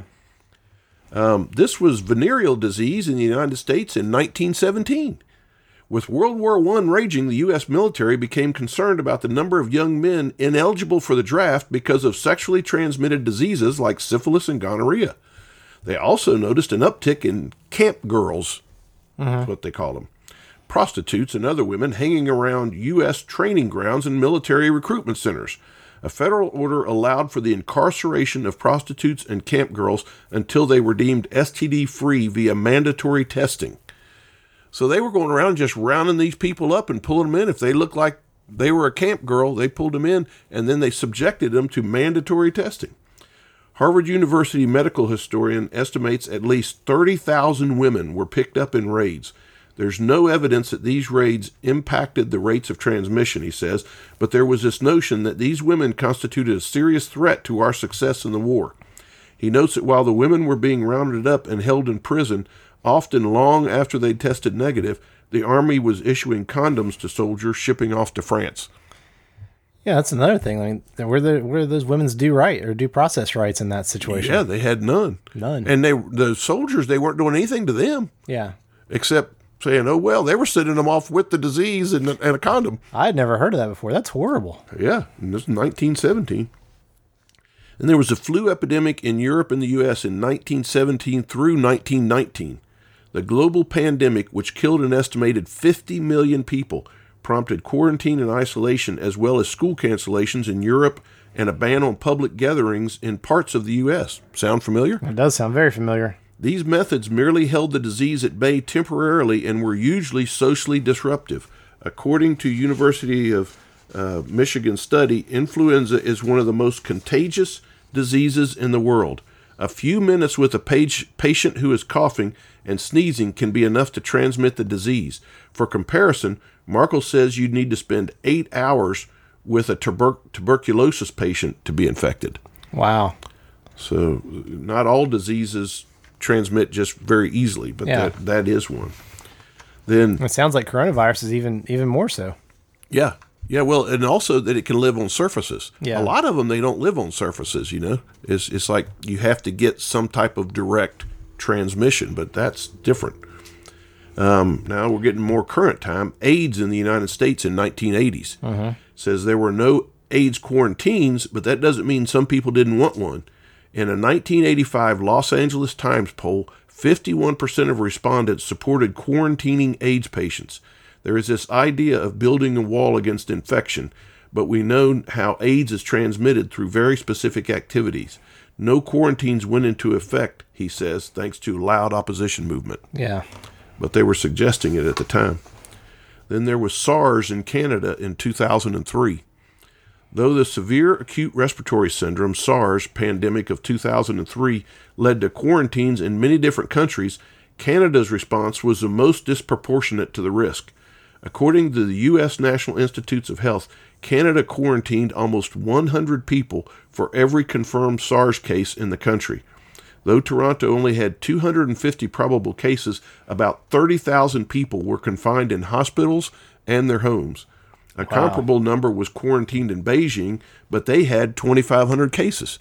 [SPEAKER 2] Um, this was venereal disease in the United States in nineteen seventeen. With World War One raging, the U S military became concerned about the number of young men ineligible for the draft because of sexually transmitted diseases like syphilis and gonorrhea. They also noticed an uptick in camp girls, that's what they call them, prostitutes and other women hanging around U S training grounds and military recruitment centers. A federal order allowed for the incarceration of prostitutes and camp girls until they were deemed S T D-free via mandatory testing. So they were going around just rounding these people up and pulling them in. If they looked like they were a camp girl, they pulled them in, and then they subjected them to mandatory testing. Harvard University medical historian estimates at least thirty thousand women were picked up in raids. There's no evidence that these raids impacted the rates of transmission, he says, but there was this notion that these women constituted a serious threat to our success in the war. He notes that while the women were being rounded up and held in prison, often long after they'd tested negative, the Army was issuing condoms to soldiers shipping off to France.
[SPEAKER 1] Yeah, that's another thing. I mean, where the where those women's due right or due process rights in that situation?
[SPEAKER 2] Yeah, they had none.
[SPEAKER 1] None.
[SPEAKER 2] And they the soldiers, they weren't doing anything to them
[SPEAKER 1] Yeah.
[SPEAKER 2] except saying, oh, well, they were sending them off with the disease and, and a condom.
[SPEAKER 1] I had never heard of that before. That's horrible.
[SPEAKER 2] Yeah, and this is nineteen seventeen. And there was a flu epidemic in Europe and the U S in nineteen seventeen through nineteen nineteen. The global pandemic, which killed an estimated fifty million people, prompted quarantine and isolation as well as school cancellations in Europe and a ban on public gatherings in parts of the U S. Sound familiar?
[SPEAKER 1] It does sound very familiar.
[SPEAKER 2] These methods merely held the disease at bay temporarily and were usually socially disruptive. According to University of uh, Michigan study, influenza is one of the most contagious diseases in the world. A few minutes with a page, patient who is coughing and sneezing can be enough to transmit the disease. For comparison, Markle says you'd need to spend eight hours with a tuber- tuberculosis patient to be infected.
[SPEAKER 1] Wow.
[SPEAKER 2] So not all diseases transmit just very easily, but
[SPEAKER 1] Yeah.
[SPEAKER 2] that, that is one. Then
[SPEAKER 1] It sounds like coronavirus is even even more so.
[SPEAKER 2] Yeah. Yeah, well, and also that it can live on surfaces.
[SPEAKER 1] Yeah.
[SPEAKER 2] A lot of them, they don't live on surfaces, you know. It's, it's like you have to get some type of direct transmission, but that's different. Um, now we're getting more current time. AIDS in the United States in nineteen eighties.
[SPEAKER 1] Uh-huh.
[SPEAKER 2] Says there were no AIDS quarantines, but that doesn't mean some people didn't want one. In a nineteen eighty-five Los Angeles Times poll, fifty-one percent of respondents supported quarantining AIDS patients. There is this idea of building a wall against infection, but we know how AIDS is transmitted through very specific activities. No quarantines went into effect, he says, thanks to loud opposition movement.
[SPEAKER 1] Yeah.
[SPEAKER 2] But they were suggesting it at the time. Then there was SARS in Canada in two thousand three. Though the severe acute respiratory syndrome, SARS, pandemic of two thousand three led to quarantines in many different countries, Canada's response was the most disproportionate to the risk. According to the U S National Institutes of Health, Canada quarantined almost one hundred people for every confirmed SARS case in the country. Though Toronto only had two hundred fifty probable cases, about thirty thousand people were confined in hospitals and their homes. A
[SPEAKER 1] Wow.
[SPEAKER 2] comparable number was quarantined in Beijing, but they had twenty-five hundred cases.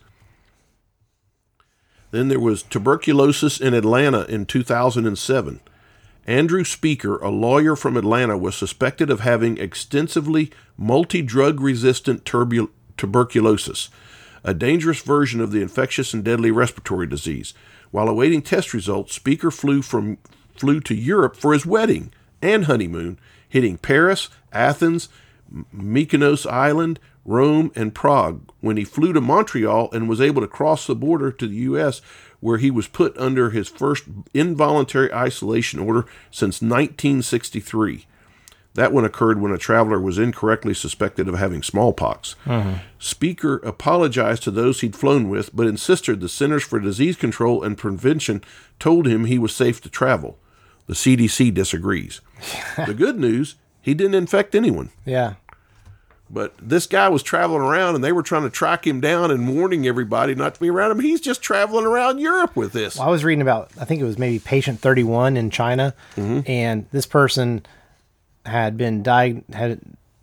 [SPEAKER 2] Then there was tuberculosis in Atlanta in two thousand seven. Andrew Speaker, a lawyer from Atlanta, was suspected of having extensively multi-drug resistant turbu- tuberculosis, a dangerous version of the infectious and deadly respiratory disease. While awaiting test results, Speaker flew from flew to Europe for his wedding and honeymoon, hitting Paris, Athens, Mykonos Island, Rome, and Prague. When he flew to Montreal and was able to cross the border to the U S, where he was put under his first involuntary isolation order since nineteen sixty-three. That one occurred when a traveler was incorrectly suspected of having smallpox.
[SPEAKER 1] Uh-huh.
[SPEAKER 2] Speaker apologized to those he'd flown with, but insisted the Centers for Disease Control and Prevention told him he was safe to travel. The C D C disagrees. The good news, he didn't infect anyone.
[SPEAKER 1] Yeah.
[SPEAKER 2] But this guy was traveling around, and they were trying to track him down and warning everybody not to be around him. He's just traveling around Europe with this.
[SPEAKER 1] Well, I was reading about, I think it was maybe patient thirty-one in China,
[SPEAKER 2] Mm-hmm.
[SPEAKER 1] and this person had been diag- had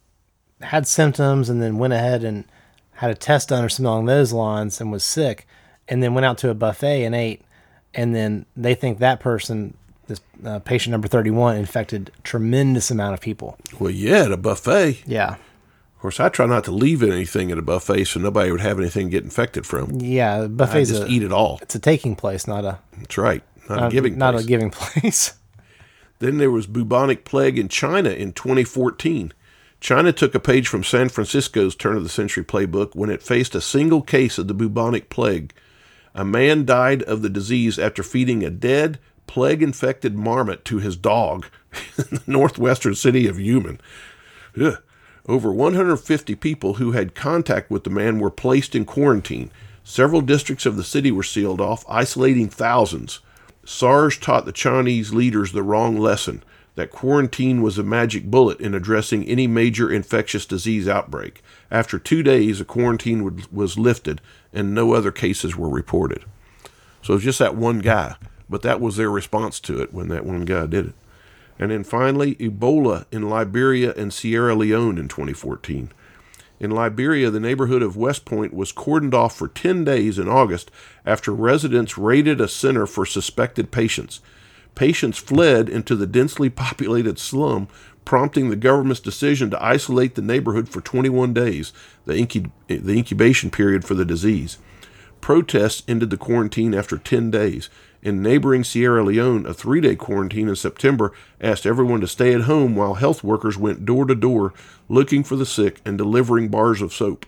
[SPEAKER 1] had symptoms, and then went ahead and had a test done or something along those lines, and was sick, and then went out to a buffet and ate, and then they think that person, this uh, patient number thirty-one, infected a tremendous amount of people.
[SPEAKER 2] Well, yeah, at a buffet.
[SPEAKER 1] Yeah.
[SPEAKER 2] Of course, I try not to leave anything at a buffet so nobody would have anything to get infected from.
[SPEAKER 1] Yeah,
[SPEAKER 2] I
[SPEAKER 1] buffet's
[SPEAKER 2] just
[SPEAKER 1] a,
[SPEAKER 2] eat it all.
[SPEAKER 1] it's a taking place, not a
[SPEAKER 2] That's right. Not,
[SPEAKER 1] not
[SPEAKER 2] a giving
[SPEAKER 1] not
[SPEAKER 2] place.
[SPEAKER 1] a giving place.
[SPEAKER 2] Then there was bubonic plague in China in twenty fourteen. China took a page from San Francisco's turn-of-the-century playbook when it faced a single case of the bubonic plague. A man died of the disease after feeding a dead, plague-infected marmot to his dog in the northwestern city of Yumen. Ugh. Over one hundred fifty people who had contact with the man were placed in quarantine. Several districts of the city were sealed off, isolating thousands. SARS taught the Chinese leaders the wrong lesson, that quarantine was a magic bullet in addressing any major infectious disease outbreak. After two days, a quarantine would, was lifted, and no other cases were reported. So it was just that one guy, but that was their response to it when that one guy did it. And then finally, Ebola in Liberia and Sierra Leone in twenty fourteen. In Liberia, the neighborhood of West Point was cordoned off for ten days in August after residents raided a center for suspected patients. Patients fled into the densely populated slum, prompting the government's decision to isolate the neighborhood for twenty-one days, the, incub- the incubation period for the disease. Protests ended the quarantine after ten days. In neighboring Sierra Leone, a three-day quarantine in September asked everyone to stay at home while health workers went door to door looking for the sick and delivering bars of soap.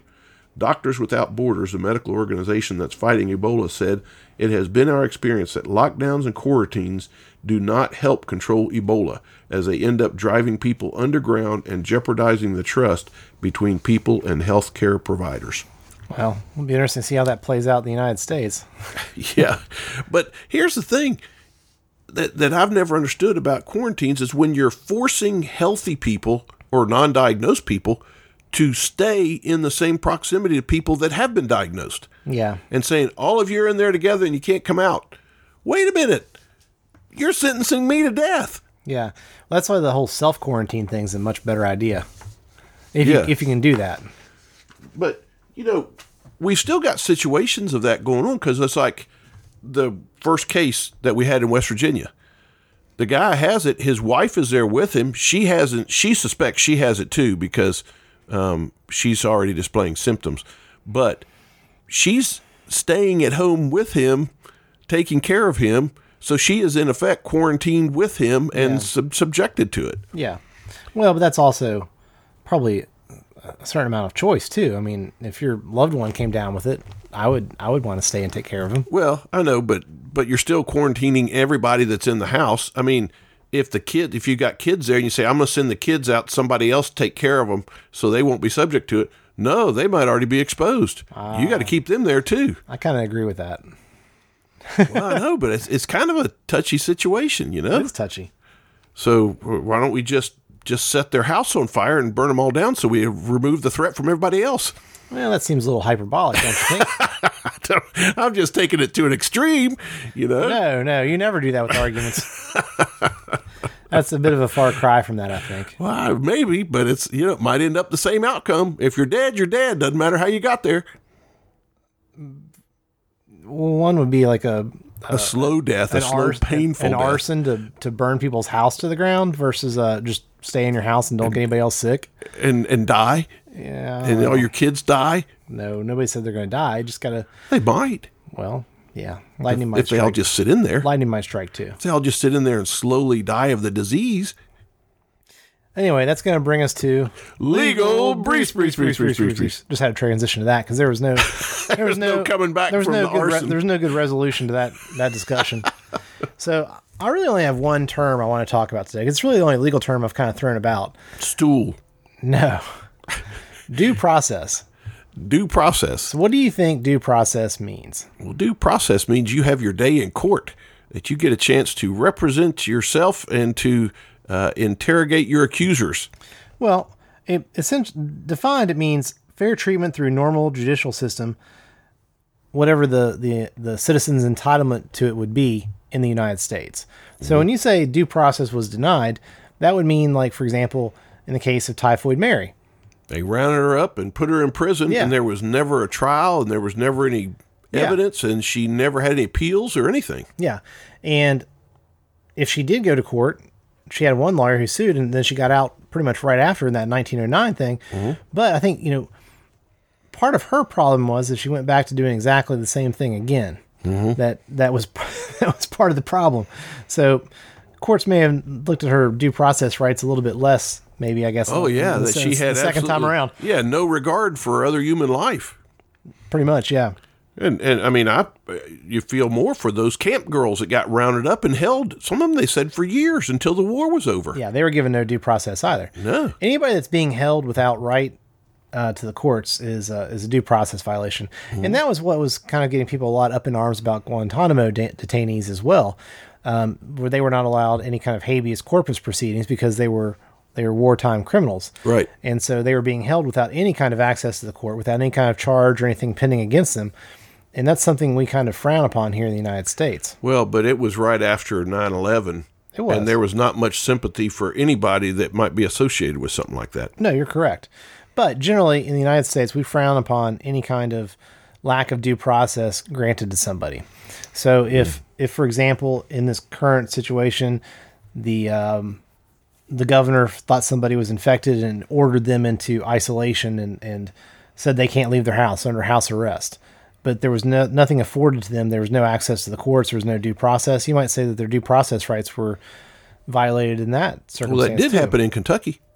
[SPEAKER 2] Doctors Without Borders, a medical organization that's fighting Ebola, said, "It has been our experience that lockdowns and quarantines do not help control Ebola, as they end up driving people underground and jeopardizing the trust between people and healthcare providers."
[SPEAKER 1] Well, it'll be interesting to see how that plays out in the United States.
[SPEAKER 2] Yeah, but here's the thing that, that I've never understood about quarantines is when you're forcing healthy people or non-diagnosed people to stay in the same proximity to people that have been diagnosed.
[SPEAKER 1] Yeah.
[SPEAKER 2] And saying, all of you are in there together and you can't come out. Wait a minute. You're sentencing me to death.
[SPEAKER 1] Yeah. Well, that's why the whole self-quarantine thing's a much better idea. If,
[SPEAKER 2] Yeah.
[SPEAKER 1] you, if you can do that.
[SPEAKER 2] But, you know, we still got situations of that going on because it's like the first case that we had in West Virginia. The guy has it. His wife is there with him. She hasn't. She suspects she has it too because um, she's already displaying symptoms. But she's staying at home with him, taking care of him. So she is in effect quarantined with him and
[SPEAKER 1] Yeah.
[SPEAKER 2] sub- subjected to it.
[SPEAKER 1] Yeah. Well, but that's also probably a certain amount of choice too. I mean, if your loved one came down with it, I would I would want to stay and take care of him.
[SPEAKER 2] Well, I know, but but you're still quarantining everybody that's in the house. I mean, if the kid, if you got kids there and you say, I'm going to send the kids out, somebody else take care of them so they won't be subject to it. No, they might already be exposed. Uh, you got to keep them there too.
[SPEAKER 1] I kind of agree with that.
[SPEAKER 2] Well, I know, but it's it's kind of a touchy situation, you know?
[SPEAKER 1] It's touchy.
[SPEAKER 2] So why don't we just, just set their house on fire and burn them all down so we remove the threat from everybody else?
[SPEAKER 1] Well, that seems a little hyperbolic, don't you think?
[SPEAKER 2] I don't, I'm just taking it to an extreme, you know?
[SPEAKER 1] No, no, you never do that with arguments. That's a bit of a far cry from that, I think.
[SPEAKER 2] Well, maybe, but it's, you know, it might end up the same outcome. If you're dead, you're dead. Doesn't matter how you got there.
[SPEAKER 1] Well, one would be like a
[SPEAKER 2] A slow death, a
[SPEAKER 1] an,
[SPEAKER 2] slow,
[SPEAKER 1] ars-
[SPEAKER 2] painful
[SPEAKER 1] an
[SPEAKER 2] death.
[SPEAKER 1] arson to, to burn people's house to the ground versus uh, just stay in your house and don't get anybody else sick.
[SPEAKER 2] And, and die.
[SPEAKER 1] Yeah.
[SPEAKER 2] And all your kids die.
[SPEAKER 1] No, nobody said they're going to die. Just got to,
[SPEAKER 2] They might.
[SPEAKER 1] well, yeah. Lightning might
[SPEAKER 2] If they all
[SPEAKER 1] strike.
[SPEAKER 2] just sit in there.
[SPEAKER 1] Lightning might strike too.
[SPEAKER 2] If they all just sit in there and slowly die of the disease.
[SPEAKER 1] Anyway, that's going to bring us to
[SPEAKER 2] Legal Breeze, Breeze, Breeze, Breeze, Breeze, Breeze.
[SPEAKER 1] Just had to transition to that because there was no, there was
[SPEAKER 2] no
[SPEAKER 1] no
[SPEAKER 2] coming back
[SPEAKER 1] there was
[SPEAKER 2] from
[SPEAKER 1] no
[SPEAKER 2] the
[SPEAKER 1] good re-
[SPEAKER 2] arson.
[SPEAKER 1] there was no good resolution to that that discussion. So I really only have one term I want to talk about today. It's really the only legal term I've kind of thrown about.
[SPEAKER 2] Stool.
[SPEAKER 1] No, due process.
[SPEAKER 2] Due process.
[SPEAKER 1] So what do you think due process means?
[SPEAKER 2] Well, due process means you have your day in court, that you get a chance to represent yourself and to uh, interrogate your accusers.
[SPEAKER 1] Well, it essentially defined, it means fair treatment through normal judicial system, whatever the, the, the citizen's entitlement to it would be in the United States. So mm-hmm. when you say due process was denied, that would mean, like, for example, in the case of Typhoid Mary.
[SPEAKER 2] They rounded her up and put her in prison,
[SPEAKER 1] Yeah.
[SPEAKER 2] and there was never a trial, and there was never any
[SPEAKER 1] Yeah.
[SPEAKER 2] evidence, and she never had any appeals or anything.
[SPEAKER 1] Yeah. And if she did go to court, she had one lawyer who sued, and then she got out pretty much right after in that nineteen oh nine thing. Mm-hmm. But I think, you know, part of her problem was that she went back to doing exactly the same thing again. Mm-hmm. That that was that was part of the problem. So courts may have looked at her due process rights a little bit less, maybe, I guess.
[SPEAKER 2] Oh, yeah,
[SPEAKER 1] the,
[SPEAKER 2] that she had
[SPEAKER 1] the second time
[SPEAKER 2] absolutely-
[SPEAKER 1] around.
[SPEAKER 2] Yeah, no regard for other human life.
[SPEAKER 1] Pretty much, yeah.
[SPEAKER 2] And, and I mean, I you feel more for those camp girls that got rounded up and held. Some of them, they said, for years until the war was over.
[SPEAKER 1] Yeah, they were given no due process either.
[SPEAKER 2] No.
[SPEAKER 1] Anybody that's being held without right uh, to the courts is uh, is a due process violation. Mm-hmm. And that was what was kind of getting people a lot up in arms about Guantanamo de- detainees as well, um, where they were not allowed any kind of habeas corpus proceedings because they were they were wartime criminals.
[SPEAKER 2] Right.
[SPEAKER 1] And so they were being held without any kind of access to the court, without any kind of charge or anything pending against them. And that's something we kind of frown upon here in the United States.
[SPEAKER 2] Well, but it was right after nine eleven.
[SPEAKER 1] It was.
[SPEAKER 2] And there was not much sympathy for anybody that might be associated with something like that.
[SPEAKER 1] No, you're correct. But generally, in the United States, we frown upon any kind of lack of due process granted to somebody. So if, mm. if for example, in this current situation, the um, the governor thought somebody was infected and ordered them into isolation and, and said they can't leave their house under house arrest, but there was no, nothing afforded to them. There was no access to the courts. There was no due process. You might say that their due process rights were violated in that circumstance.
[SPEAKER 2] Well, that did
[SPEAKER 1] too.
[SPEAKER 2] happen in Kentucky.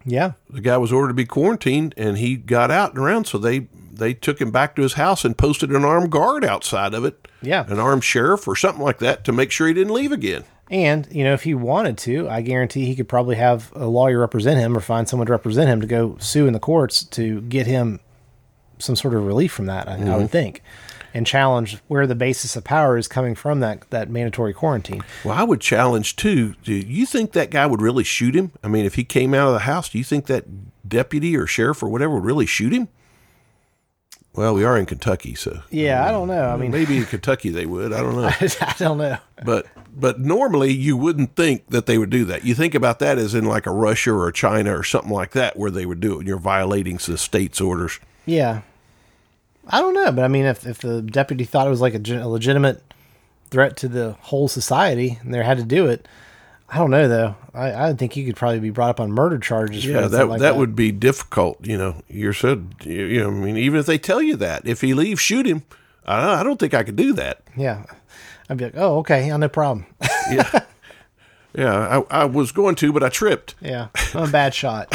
[SPEAKER 1] Yeah.
[SPEAKER 2] The guy was ordered to be quarantined, and he got out and around, so they, they took him back to his house and posted an armed guard outside of it.
[SPEAKER 1] Yeah.
[SPEAKER 2] An armed sheriff or something like that to make sure he didn't leave again.
[SPEAKER 1] And, you know, if he wanted to, I guarantee he could probably have a lawyer represent him or find someone to represent him to go sue in the courts to get him some sort of relief from that, I, mm-hmm. I would think, and challenge where the basis of power is coming from that, that mandatory quarantine.
[SPEAKER 2] Well, I would challenge, too. Do you think that guy would really shoot him? I mean, if he came out of the house, do you think that deputy or sheriff or whatever would really shoot him? Well, we are in Kentucky, so.
[SPEAKER 1] Yeah, I don't know. I mean,
[SPEAKER 2] maybe in Kentucky they would. I don't know.
[SPEAKER 1] I don't know.
[SPEAKER 2] But but normally you wouldn't think that they would do that. You think about that as in like a Russia or a China or something like that where they would do it and you're violating the state's orders.
[SPEAKER 1] Yeah. I don't know, but I mean, if, if the deputy thought it was like a, a legitimate threat to the whole society and they had to do it, I don't know, though. I, I think he could probably be brought up on murder charges.
[SPEAKER 2] Yeah,
[SPEAKER 1] for
[SPEAKER 2] that
[SPEAKER 1] like
[SPEAKER 2] that
[SPEAKER 1] that
[SPEAKER 2] would be difficult. You know, you're said, you, you know, I mean, even if they tell you that, if he leaves, shoot him. I, I don't think I could do that.
[SPEAKER 1] Yeah. I'd be like, oh, okay, yeah, no problem.
[SPEAKER 2] yeah. Yeah, I, I was going to, but I tripped.
[SPEAKER 1] Yeah, I'm a bad shot.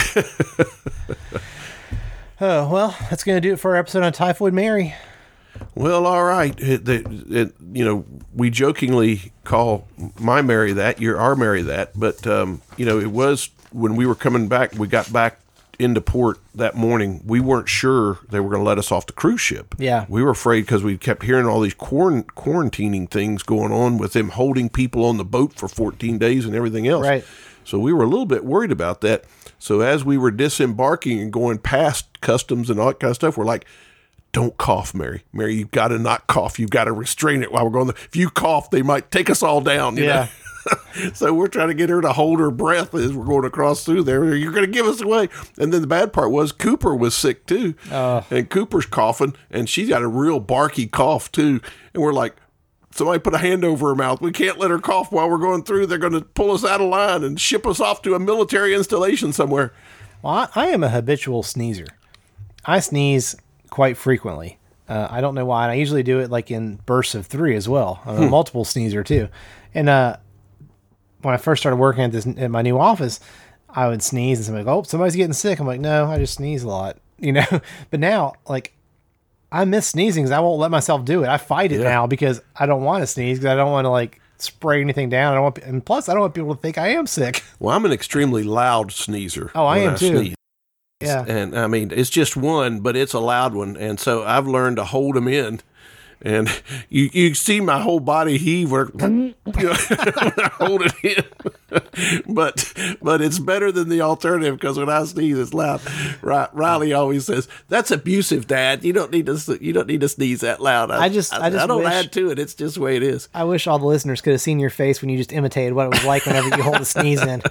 [SPEAKER 1] Oh, well, that's going to do it for our episode on Typhoid Mary.
[SPEAKER 2] Well, all right. It, it, it, you know, we jokingly call my Mary that, your our Mary that, but, um, you know, it was when we were coming back, we got back into port that morning, we weren't sure they were going to let us off the cruise ship.
[SPEAKER 1] Yeah.
[SPEAKER 2] We were afraid because we kept hearing all these quarant- quarantining things going on with them holding people on the boat for fourteen days and everything else.
[SPEAKER 1] Right.
[SPEAKER 2] So we were a little bit worried about that. So as we were disembarking and going past customs and all that kind of stuff, we're like, don't cough, Mary. Mary, you've got to not cough. You've got to restrain it while we're going there. If you cough, they might take us all down. You
[SPEAKER 1] yeah.
[SPEAKER 2] know? So we're trying to get her to hold her breath as we're going across through there. You're going to give us away. And then the bad part was Cooper was sick too.
[SPEAKER 1] Uh,
[SPEAKER 2] and Cooper's coughing, and she's got a real barky cough too. And we're like, somebody put a hand over her mouth. We can't let her cough while we're going through. They're going to pull us out of line and ship us off to a military installation somewhere.
[SPEAKER 1] Well, I, I am a habitual sneezer. I sneeze quite frequently. Uh, I don't know why. And I usually do it like in bursts of three as well. I'm a
[SPEAKER 2] Hmm.
[SPEAKER 1] multiple sneezer too. And uh, when I first started working at this at my new office, I would sneeze and somebody would go, oh, somebody's getting sick. I'm like, no, I just sneeze a lot, you know. But now, like, I miss sneezing because I won't let myself do it. I fight it
[SPEAKER 2] Yeah.
[SPEAKER 1] now because I don't want to sneeze because I don't want to like spray anything down. I don't want, and plus, I don't want people to think I am sick.
[SPEAKER 2] Well, I'm an extremely loud sneezer.
[SPEAKER 1] Oh, I
[SPEAKER 2] when
[SPEAKER 1] am too.
[SPEAKER 2] sneeze.
[SPEAKER 1] Yeah.
[SPEAKER 2] And I mean, it's just one, but it's a loud one. And so I've learned to hold them in. And you, you see my whole body heave or, you know, when I hold it in. but but it's better than the alternative because when I sneeze, it's loud. Riley always says, "That's abusive, Dad. You don't need to you don't need to sneeze that loud." I,
[SPEAKER 1] I just- I just
[SPEAKER 2] I don't
[SPEAKER 1] wish-
[SPEAKER 2] add to it. It's just the way it is.
[SPEAKER 1] I wish all the listeners could have seen your face when you just imitated what it was like whenever you hold a sneeze in.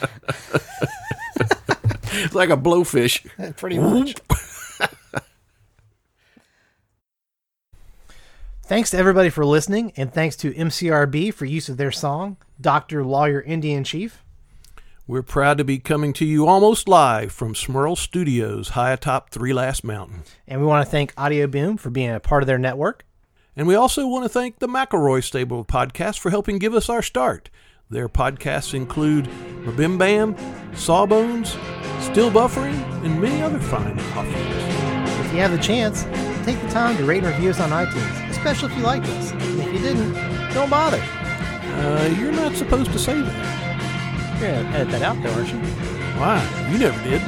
[SPEAKER 2] It's like a blowfish.
[SPEAKER 1] Pretty much. Thanks to everybody for listening, and thanks to M C R B for use of their song, Doctor Lawyer Indian Chief.
[SPEAKER 4] We're proud to be coming to you almost live from Smurl Studios, high atop Three Last Mountain.
[SPEAKER 1] And we want to thank Audio Boom for being a part of their network.
[SPEAKER 4] And we also want to thank the McElroy stable of podcasts for helping give us our start. Their podcasts include Mabim Bam, Sawbones, Still Buffering, and many other fine offerings.
[SPEAKER 1] If you have the chance, take the time to rate and review us on iTunes, especially if you liked us. And if you didn't, don't bother.
[SPEAKER 4] Uh, you're not supposed to say that.
[SPEAKER 1] You're going to edit that out, though, aren't you?
[SPEAKER 4] Why? You never did.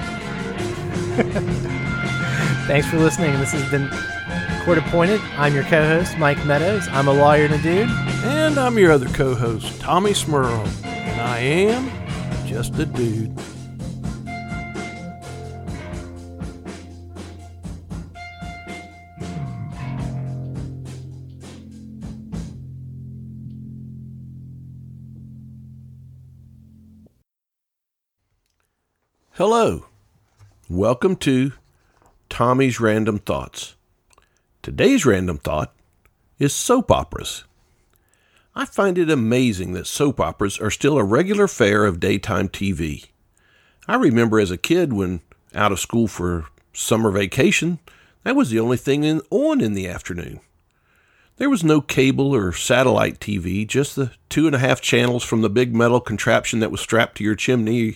[SPEAKER 1] Thanks for listening. This has been Court Appointed. I'm your co-host, Mike Meadows. I'm a lawyer and a dude.
[SPEAKER 4] And I'm your other co-host, Tommy Smurl. And I am just a dude.
[SPEAKER 2] Hello. Welcome to Tommy's Random Thoughts. Today's random thought is soap operas. I find it amazing that soap operas are still a regular fare of daytime T V. I remember as a kid when out of school for summer vacation, that was the only thing in, on in the afternoon. There was no cable or satellite T V, just the two and a half channels from the big metal contraption that was strapped to your chimney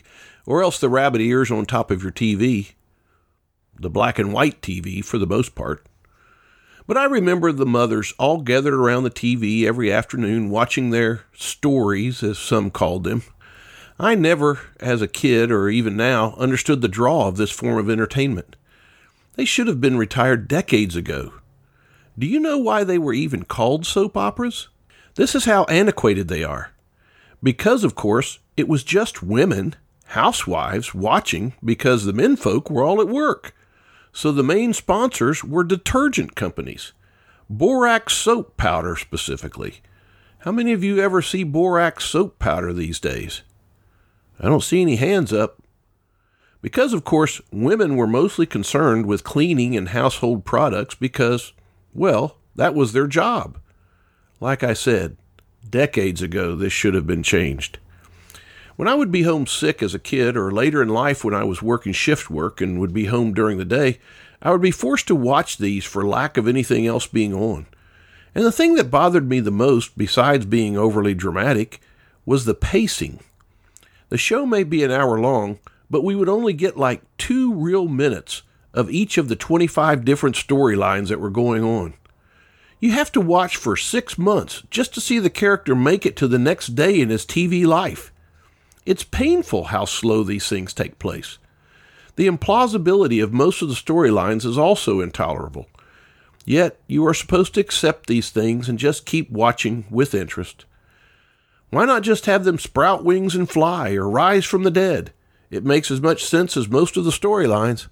[SPEAKER 2] or else the rabbit ears on top of your T V, the black and white T V for the most part. But I remember the mothers all gathered around the T V every afternoon watching their stories, as some called them. I never, as a kid or even now, understood the draw of this form of entertainment. They should have been retired decades ago. Do you know why they were even called soap operas? This is how antiquated they are. Because, of course, it was just women, housewives, watching because the menfolk were all at work. So the main sponsors were detergent companies. Borax soap powder specifically. How many of you ever see borax soap powder these days? I don't see any hands up. Because, of course, women were mostly concerned with cleaning and household products because, well, that was their job. Like I said, decades ago, this should have been changed. When I would be home sick as a kid, or later in life when I was working shift work and would be home during the day, I would be forced to watch these for lack of anything else being on. And the thing that bothered me the most, besides being overly dramatic, was the pacing. The show may be an hour long, but we would only get like two real minutes of each of the twenty-five different storylines that were going on. You have to watch for six months just to see the character make it to the next day in his T V life. It's painful how slow these things take place. The implausibility of most of the storylines is also intolerable. Yet, you are supposed to accept these things and just keep watching with interest. Why not just have them sprout wings and fly or rise from the dead? It makes as much sense as most of the storylines.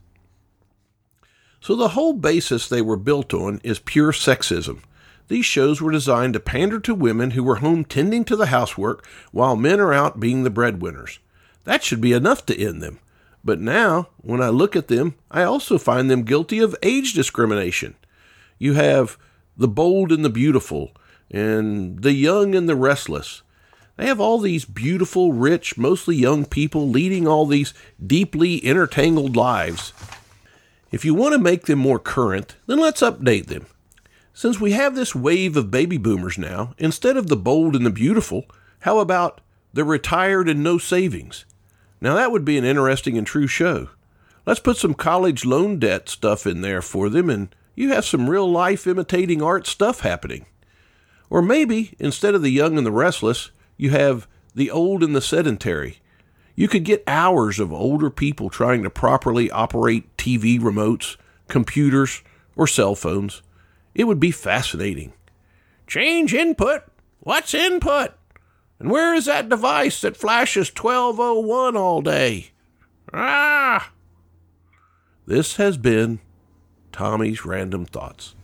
[SPEAKER 2] So the whole basis they were built on is pure sexism. These shows were designed to pander to women who were home tending to the housework while men are out being the breadwinners. That should be enough to end them. But now, when I look at them, I also find them guilty of age discrimination. You have the bold and the beautiful, and the young and the restless. They have all these beautiful, rich, mostly young people leading all these deeply intertangled lives. If you want to make them more current, then let's update them. Since we have this wave of baby boomers now, instead of the bold and the beautiful, how about the retired and no savings? Now that would be an interesting and true show. Let's put some college loan debt stuff in there for them, and you have some real life imitating art stuff happening. Or maybe, instead of the young and the restless, you have the old and the sedentary. You could get hours of older people trying to properly operate T V remotes, computers, or cell phones. It would be fascinating. Change input. What's input? And where is that device that flashes twelve oh one all day? Ah! This has been Tommy's Random Thoughts.